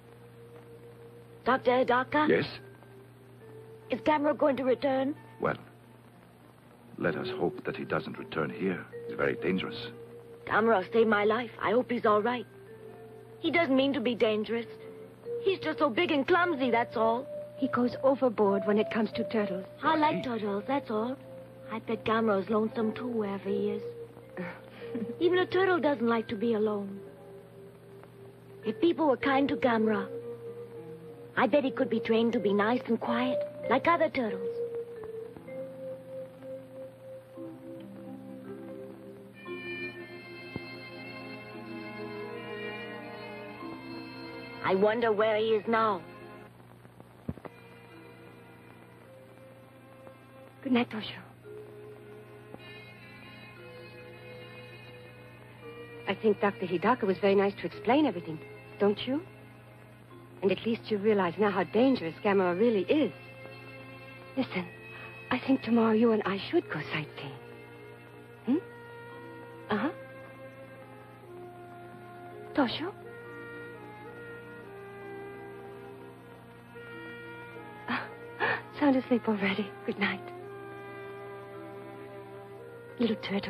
Dr. Hidaka? Yes? Is Gamera going to return? Well, let us hope that he doesn't return here. It's very dangerous. Gamera saved my life. I hope he's all right. He doesn't mean to be dangerous. He's just so big and clumsy, that's all. He goes overboard when it comes to turtles. I like turtles, that's all. I bet Gamera's lonesome too, wherever he is. Even a turtle doesn't like to be alone. If people were kind to Gamera, I bet he could be trained to be nice and quiet, like other turtles. I wonder where he is now. Good night, Toshio. I think Dr. Hidaka was very nice to explain everything, don't you? And at least you realize now how dangerous Gamera really is. Listen, I think tomorrow you and I should go sightseeing. Hmm? Uh-huh. Toshio? Sound asleep already. Good night. Little turtle.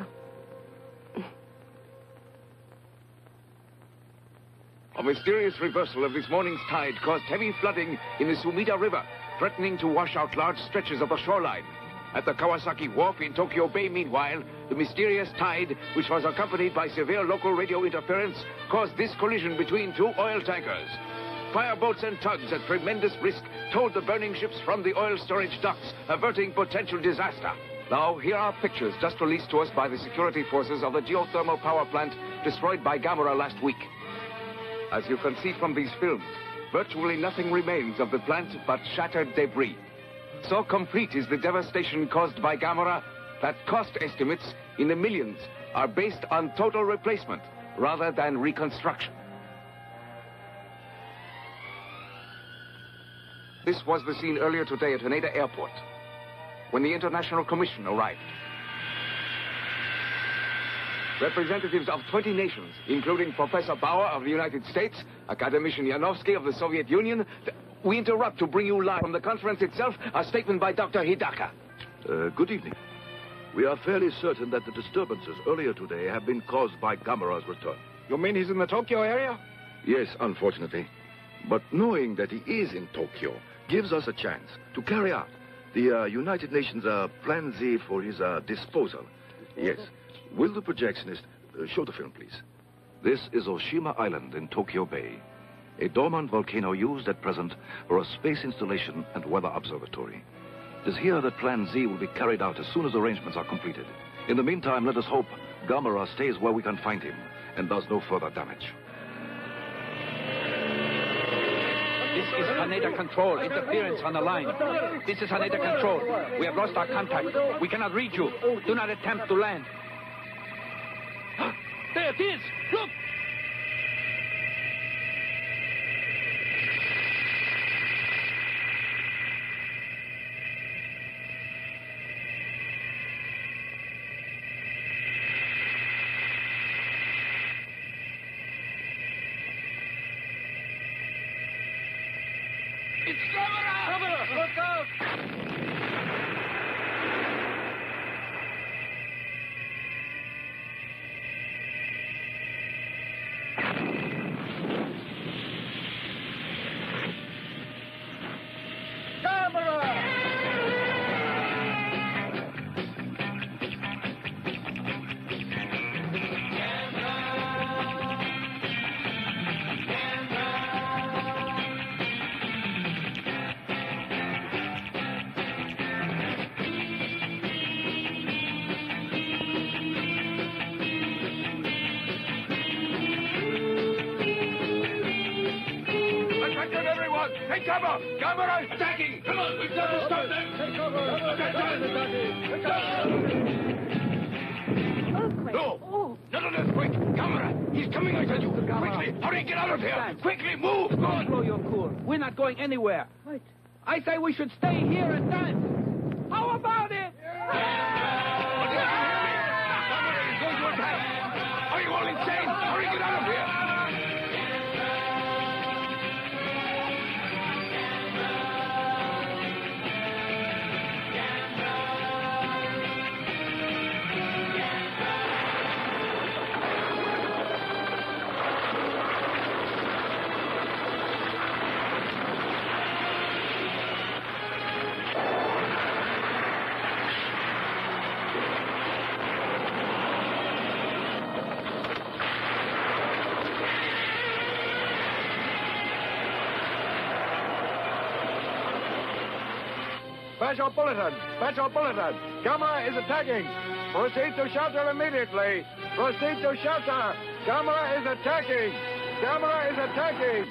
A mysterious reversal of this morning's tide caused heavy flooding in the Sumida River, threatening to wash out large stretches of the shoreline. At the Kawasaki Wharf in Tokyo Bay, meanwhile, the mysterious tide, which was accompanied by severe local radio interference, caused this collision between two oil tankers. Fireboats and tugs at tremendous risk towed the burning ships from the oil storage docks, averting potential disaster. Now, here are pictures just released to us by the security forces of the geothermal power plant destroyed by Gamera last week. As you can see from these films, virtually nothing remains of the plant but shattered debris. So complete is the devastation caused by Gamera that cost estimates in the millions are based on total replacement rather than reconstruction. This was the scene earlier today at Haneda Airport, when the International Commission arrived. Representatives of 20 nations, including Professor Bauer of the United States, Academician Yanovsky of the Soviet Union. We interrupt to bring you live from the conference itself a statement by Dr. Hidaka. Good evening. We are fairly certain that the disturbances earlier today have been caused by Gamera's return. You mean he's in the Tokyo area? Yes, unfortunately. But knowing that he is in Tokyo gives us a chance to carry out the United Nations Plan Z for his disposal. Yes. Will the projectionist show the film, please? This is Oshima Island in Tokyo Bay, a dormant volcano used at present for a space installation and weather observatory. It is here that Plan Z will be carried out as soon as arrangements are completed. In the meantime, let us hope Gamera stays where we can find him and does no further damage. This is Haneda Control. Interference on the line. This is Haneda Control. We have lost our contact. We cannot reach you. Do not attempt to land. There it is! Look! It's Gamera! Gamera! Look out! cover! Gamera is attacking! Come on, we've got to stop them! Take cover! No! None of this, quick! Gamera! He's coming, I tell you! Quickly! Hurry, get out of here! Quickly, move! Go on! Blow your cool. We're not going anywhere. Wait. I say we should stay here and dance. How about it? Are you all insane? Hurry, get out of here! Special bulletin! Special bulletin! Gamera is attacking! Proceed to shelter immediately! Proceed to shelter! Gamera is attacking! Gamera is attacking!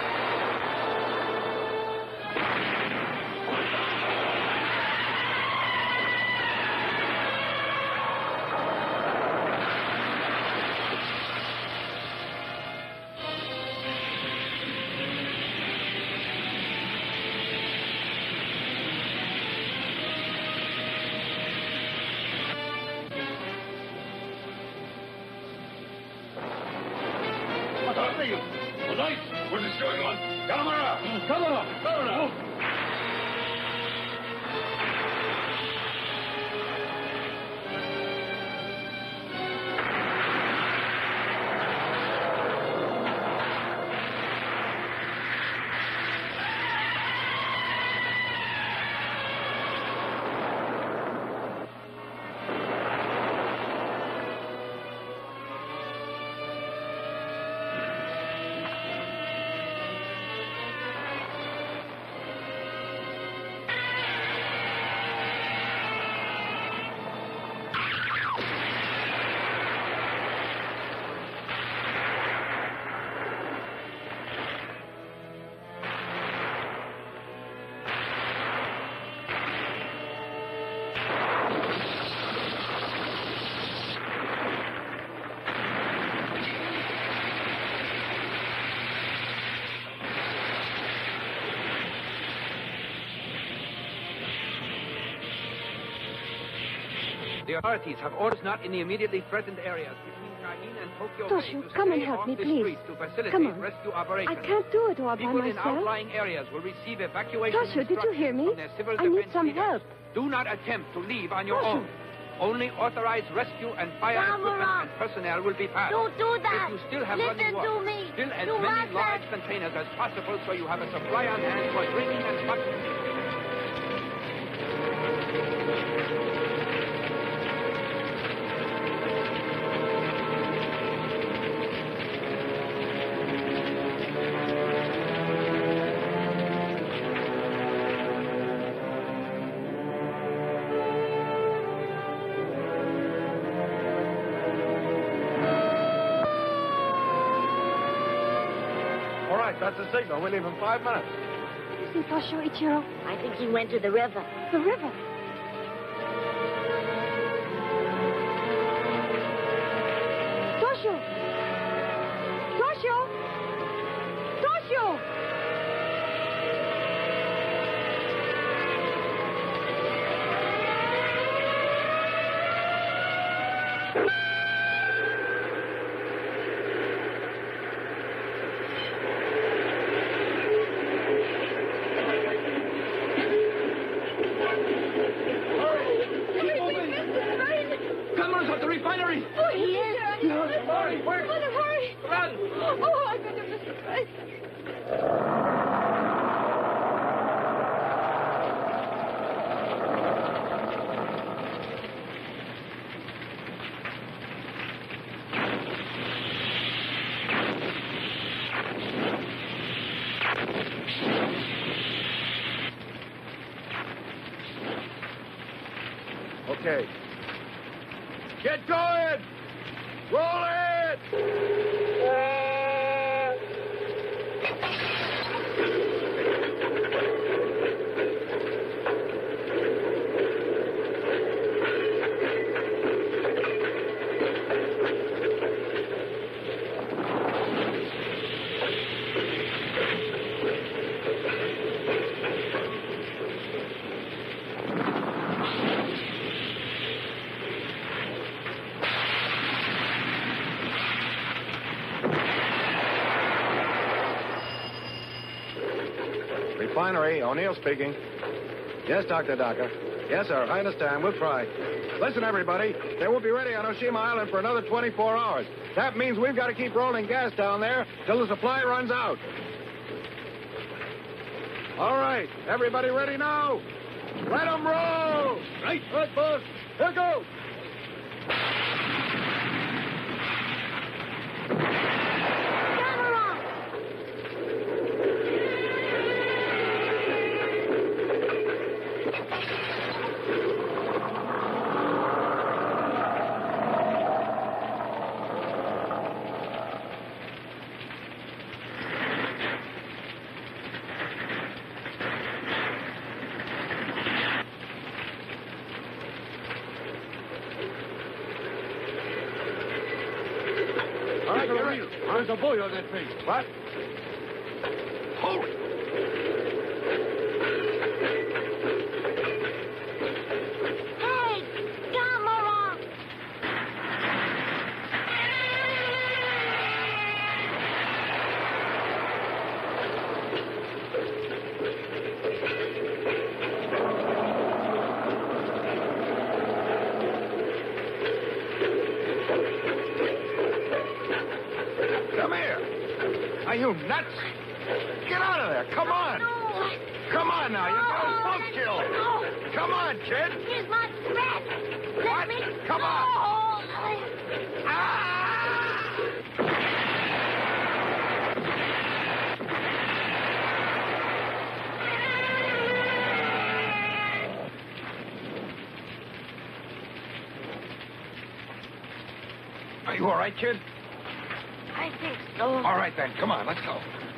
What are you? The lights! What is going on? Gamera! Gamera! Gamera! The authorities have orders not in the immediately threatened areas between Shaheen and Tokyo Bay Toshu, to come and stay help off me, the please. streets to facilitate Come on. rescue operations. I can't do it all by People in myself. outlying areas will receive evacuation Toshu, did you hear me? from their civil I need defense some leaders. help. Do not attempt to leave on your Toshu. own. Only authorized rescue and fire equipment and personnel will be passed. Don't do that. If you still have Listen running water, to me. fill as You many must large containers as possible so you have a supply on hand for drinking and smuggling. All right, that's the signal. We leave in 5 minutes. You see Toshu, Ichiro? I think he went to the river. The river. Toshu! Toshu! Toshu! Cameras at the refinery! Oh, he is. Hurry, quick! Hurry. Run! Oh, I better miss the place. Okay. Get going! Roll it! refinery. O'Neill speaking. Yes, Dr. Hidaka. Yes, sir. I understand. We'll try. Listen, everybody. They won't be ready on Oshima Island for another 24 hours. That means we've got to keep rolling gas down there till the supply runs out. All right. Everybody ready now? Let 'em roll! Right, boss. Here goes. There's a buoy on that thing. What? Hold it. Hey, Gamera! Come here. Are you nuts? Get out of there. Come on. Come on now. You're getting smoke killed. Come on, kid. Here's my threat. Let me Come go. on. Are you all right, kid? I think so. All right, then. Come on. Let's go.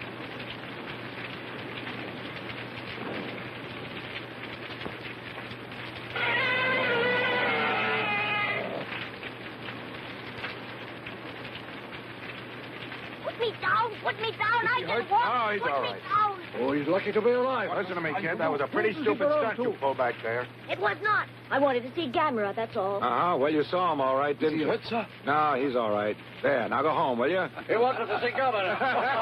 Put me down. Put me down. I can walk. Oh, he's Put all me right. down. Oh, he's lucky to be alive. Listen to me, kid. That was a pretty stupid stunt you pulled back there. It was not. I wanted to see Gamera, that's all. Uh-huh. Well, you saw him all right, didn't you? hurt, sir? No, he's all right. There, now go home, will you? He wanted to see Governor.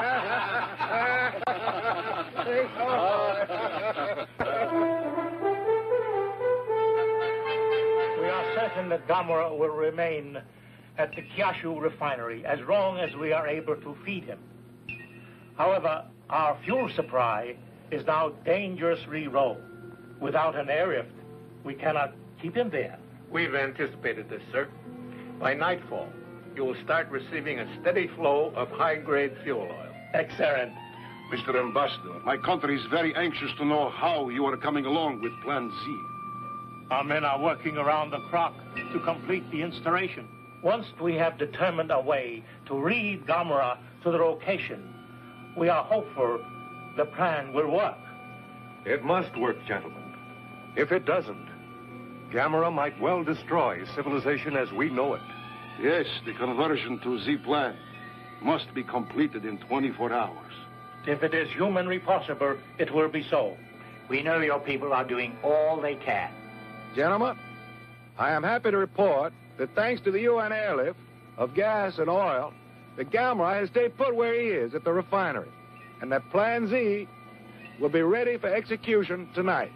We are certain that Gamera will remain at the Kyushu refinery as long as we are able to feed him. However, our fuel supply is now dangerously low. Without an airlift, we cannot keep him there. We've anticipated this, sir. By nightfall, you will start receiving a steady flow of high-grade fuel oil. Excellent. Mr. Ambassador, my country is very anxious to know how you are coming along with Plan Z. Our men are working around the clock to complete the installation. Once we have determined a way to lead Gamera to the location, we are hopeful the plan will work. It must work, gentlemen. If it doesn't, Gamera might well destroy civilization as we know it. Yes, the conversion to Z plan must be completed in 24 hours. If it is humanly possible, it will be so. We know your people are doing all they can. Gentlemen, I am happy to report that thanks to the UN airlift of gas and oil, the Gamera has stayed put where he is at the refinery, and that Plan Z will be ready for execution tonight.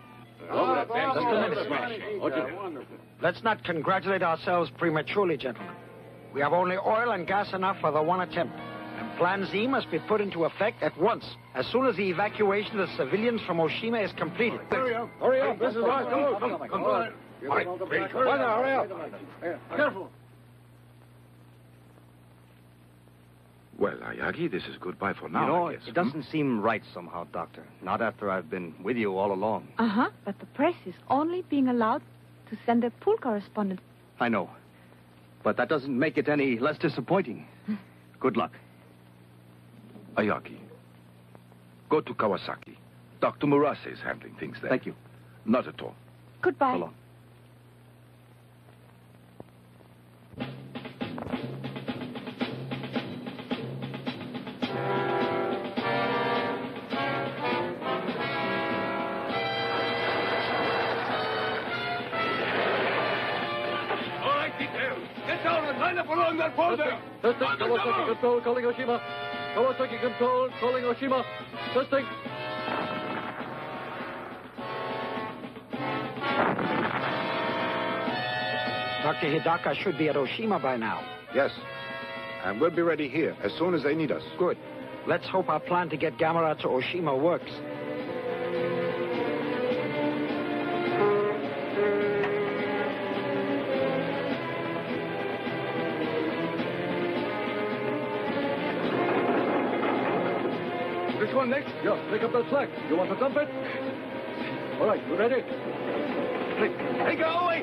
Let's not congratulate ourselves prematurely, gentlemen. We have only oil and gas enough for the one attempt. And Plan Z must be put into effect at once, as soon as the evacuation of the civilians from Oshima is completed. Hurry up. This is right. Come on. All right, hurry up. Careful. Well, Ayagi, this is goodbye for now, You know, I guess. it doesn't seem right somehow, Doctor. Not after I've been with you all along. Uh-huh, but the press is only being allowed to send their pool correspondent. I know. But that doesn't make it any less disappointing. Good luck. Ayagi, go to Kawasaki. Dr. Murase is handling things there. Thank you. Not at all. Goodbye. So long. All right, detail. Get down and line up along that pole there. Testing, Kawasaki Control, calling Oshima. Kawasaki Control, calling Oshima. Testing. Dr. Hidaka should be at Oshima by now. Yes. And we'll be ready here as soon as they need us. Good. Let's hope our plan to get Gamera to Oshima works. Which one next? Yeah, pick up that slack. You want to dump it? All right, you ready? Hey, go away!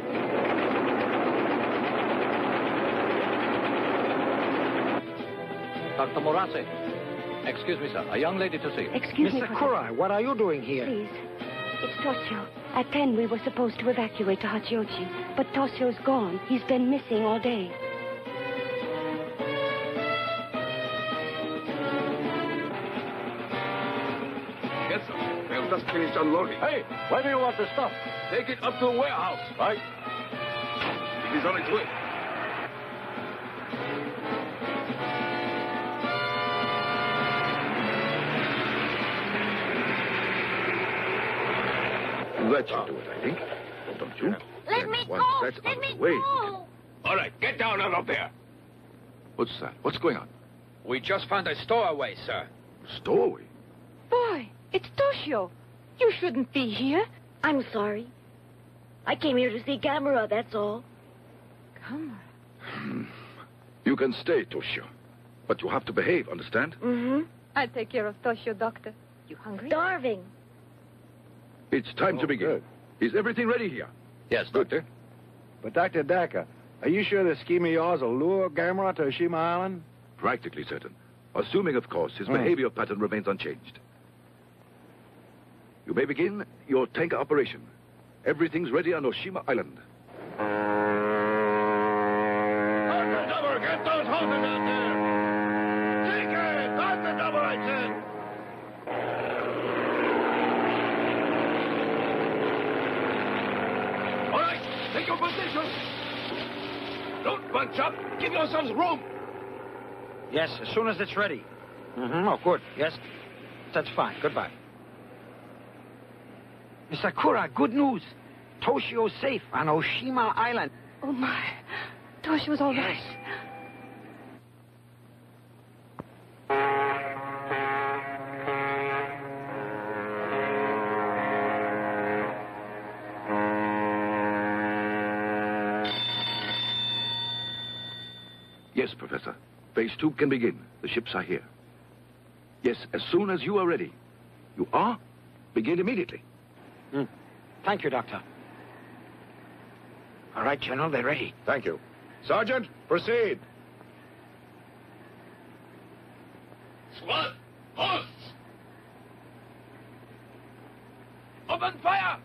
Dr. Morase. Excuse me, sir. A young lady to see. Excuse me, Mr. Kurai, what are you doing here? Please. It's Toshio. At 10, we were supposed to evacuate to Hachioji, but Toshio's gone. He's been missing all day. Get some. They'll just finish unloading. Hey, where do you want the stuff? Take it up to the warehouse. Right. It is on its way. That should do it, I think. Don't you? Let me Once go! that's Let out me of the way, go! All right, get down out of there. What's that? What's going on? We just found a stowaway, sir. Stowaway? Boy, it's Toshio. You shouldn't be here. I'm sorry. I came here to see Gamera, that's all. Gamera? You can stay, Toshio. But you have to behave, understand? Mm-hmm. I'll take care of Toshio, Doctor. You hungry? Starving. It's time to begin. Is everything ready here? Yes, Doctor. But Dr. Daka, are you sure this scheme of yours will lure Gamera to Oshima Island? Practically certain. Assuming, of course, his behavior pattern remains unchanged. You may begin your tanker operation. Everything's ready on Oshima Island. Double, get those hoses out there! Take it! Start the double, I said! All right, take your position. Don't bunch up. Give yourselves room. Yes, as soon as it's ready. Mm-hmm. Oh, good. Yes. That's fine. Goodbye. Mr. Kura, good news. Toshio's safe on Oshima Island. Oh, my. Toshio's all right. Yes, Professor. Phase 2 can begin. The ships are here. Yes, as soon as you are ready. You are? Begin immediately. Thank you, Doctor. All right, General, they're ready. Thank you. Sergeant, proceed. Squad, posts. Open fire.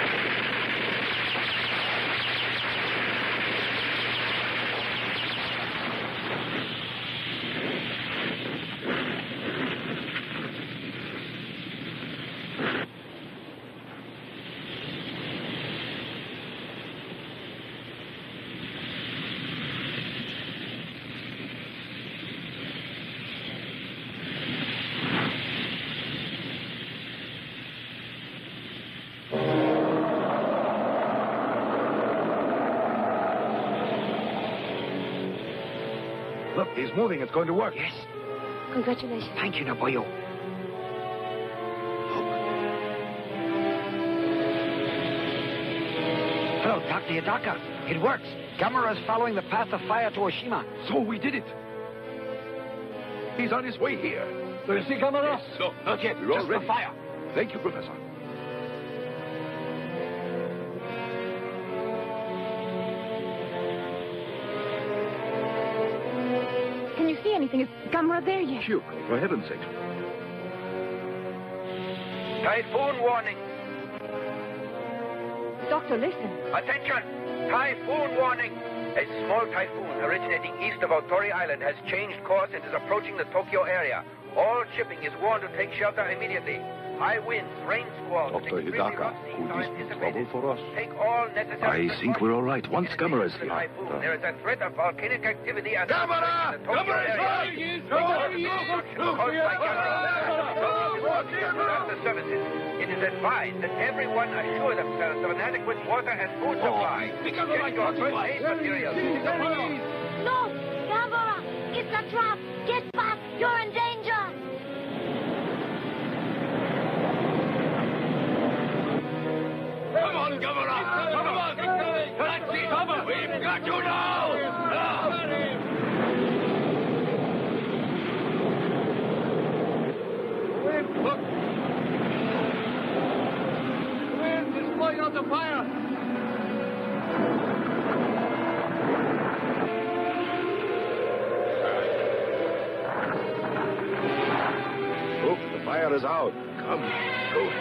Look, he's moving. It's going to work. Yes. Congratulations. Thank you, Naboyo. Hello, Dr. Hidaka. It works. Gamera's following the path of fire to Oshima. So we did it. He's on his way here. Do you see Gamera? Yes. No, not yet. We're all Just ready. the fire. Thank you, Professor. Can you see anything? Is Gamera there yet? Phew, for heaven's sake. Typhoon warning. Doctor, listen. Attention! Typhoon warning! A small typhoon originating east of Otori Island has changed course and is approaching the Tokyo area. All shipping is warned to take shelter immediately. High winds, rain squalls, and Dr. extremely Hidaka, rough seas could are this be anticipated. trouble for us? Take all necessary I think we're all right. Once Gamera is here. typhoon. There is a threat of volcanic activity and Gamera! in the Tokyo Gamera is area. right! Destruction caused by Gamera. Disaster services. It is is advised that everyone assure themselves of an adequate water and food supply. Get your first aid materials. No! Gamora! It's a trap! Get back! You're in danger! Come on, Gamora! Come on! That's it! We've got you now! Look! The wind is blowing out the fire! Look, the fire is out. Come, go.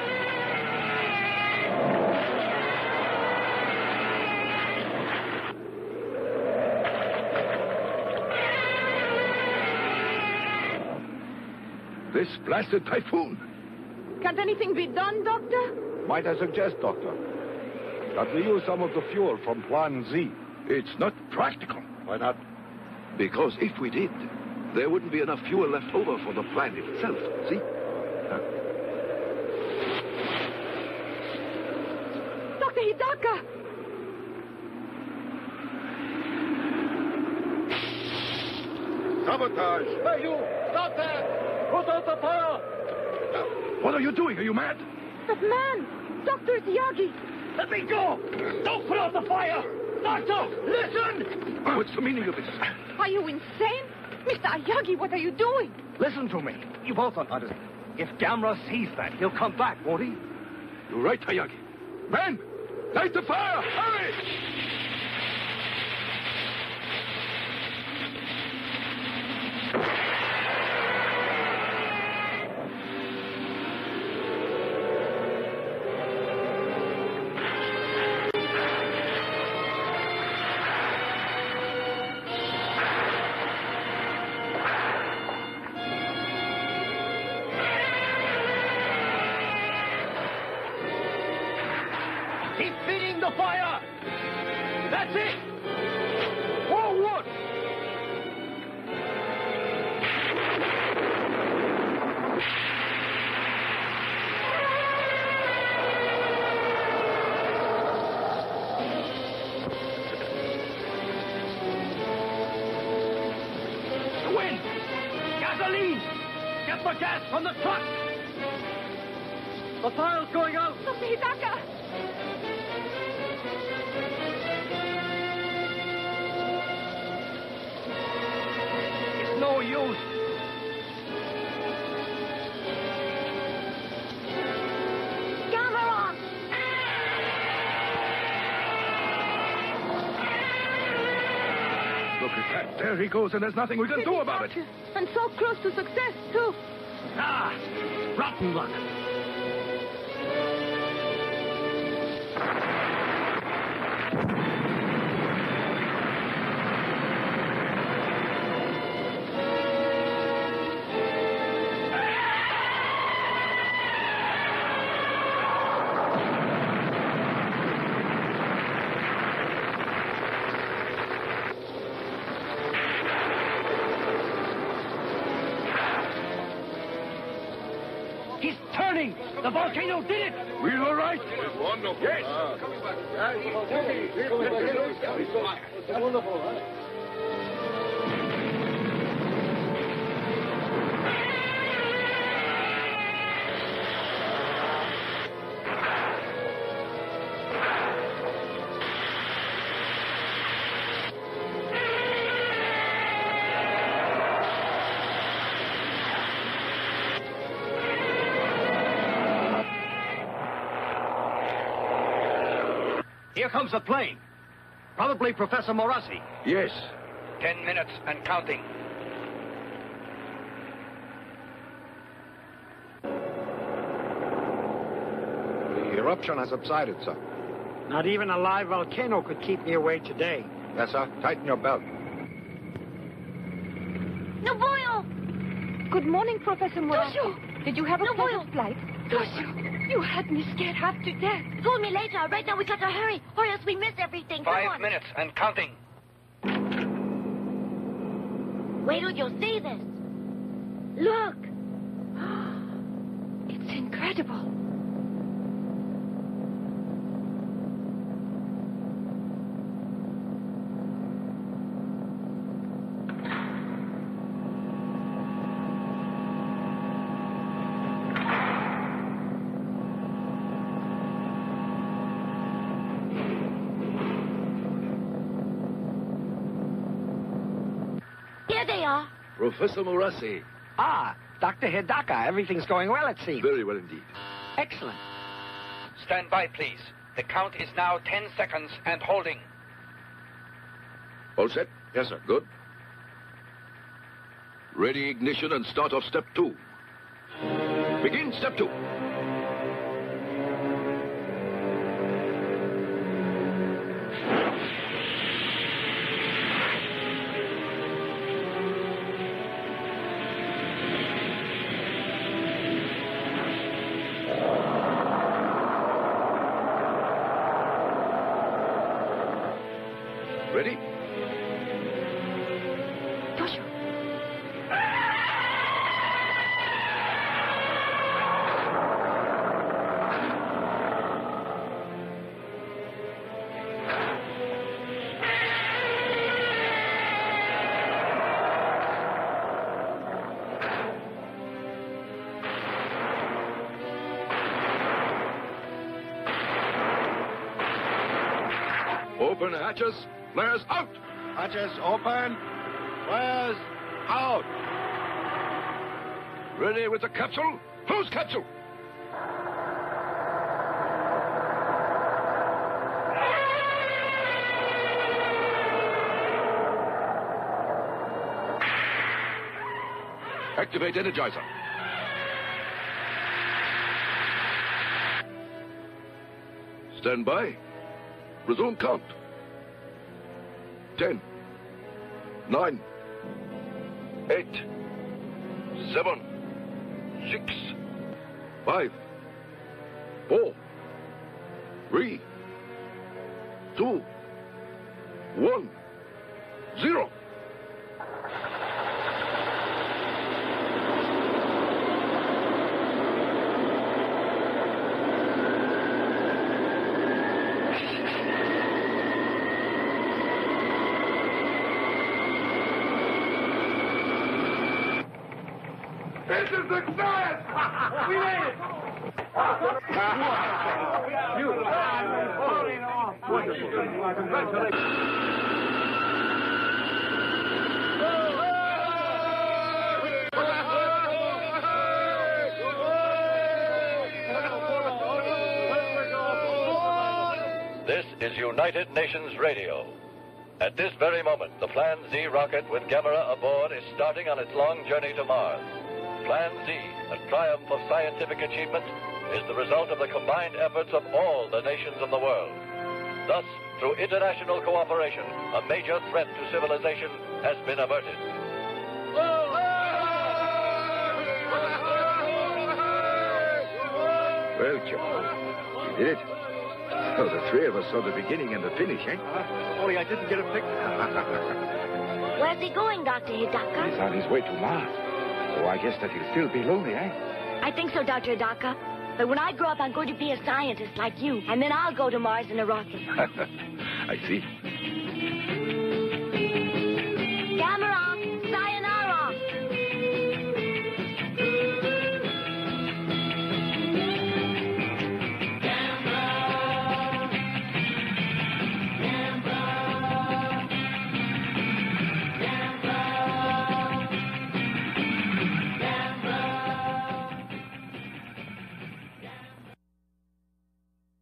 This blasted typhoon. Can't anything be done, Doctor? Might I suggest, Doctor, that we use some of the fuel from Plan Z? It's not practical. Why not? Because if we did, there wouldn't be enough fuel left over for the plant itself. See? Dr. Hidaka! Sabotage! Hey, you! Stop there! Put out the fire! What are you doing? Are you mad? That man! Dr. Yagi! Let me go! Don't put out the fire! Doctor, listen! What's the meaning of this? Are you insane? Mr. Ayagi, what are you doing? Listen to me. You both don't understand. If Gamera sees that, he'll come back, won't he? You're right, Hayagi. Men! Light the fire! Hurry! Keep feeding the fire! That's it! Forward! The wind! Gasoline! Get the gas from the truck! The fire's going out! Dr. Hidaka! It's no use. Gamera! Look at that. There he goes, and there's nothing we can do about it. And so close to success, too. Ah! Rotten luck. He's turning! The volcano did it! We were right. Wonderful. Yes. Wonderful, huh? Here comes the plane. Probably Professor Morassi. Yes. 10 minutes and counting. The eruption has subsided, sir. Not even a live volcano could keep me away today. Yes, sir. Tighten your belt. Nobuyo! Good morning, Professor Morassi. Toshio! Did you have a pleasant flight? Toshio! You had me scared half to death. Call me later. Right now we got to hurry, or else we miss everything. Come 5 on. minutes and counting. Wait till you see this. Look. It's incredible. they are. Professor Morassi. Ah, Dr. Hidaka. Everything's going well, it seems. Very well indeed. Excellent. Stand by, please. The count is now 10 seconds and holding. All set? Yes, sir. Good. Ready ignition and start off step 2. Begin step 2. Ready? Joshua. Open hatches. Flares out. Hatches open. Flares out. Ready with the capsule? Whose capsule? Activate Energizer. Stand by. Resume count. 10, 9, 8, 7, 6, 5, 4, 3, 2, 1, 0. It's a success! We made it! This is United Nations Radio. At this very moment, the Plan Z rocket with Gamera aboard is starting on its long journey to Mars. Plan Z, a triumph of scientific achievement, is the result of the combined efforts of all the nations of the world. Thus, through international cooperation, a major threat to civilization has been averted. Well, Joe, you did it. So the three of us saw the beginning and the finish, eh? Only I didn't get a picture. Where's he going, Dr. Hidaka? He's on his way to Mars. So I guess that he'll still be lonely, eh? I think so, Dr. Hidaka. But when I grow up, I'm going to be a scientist like you. And then I'll go to Mars in a rocket. I see.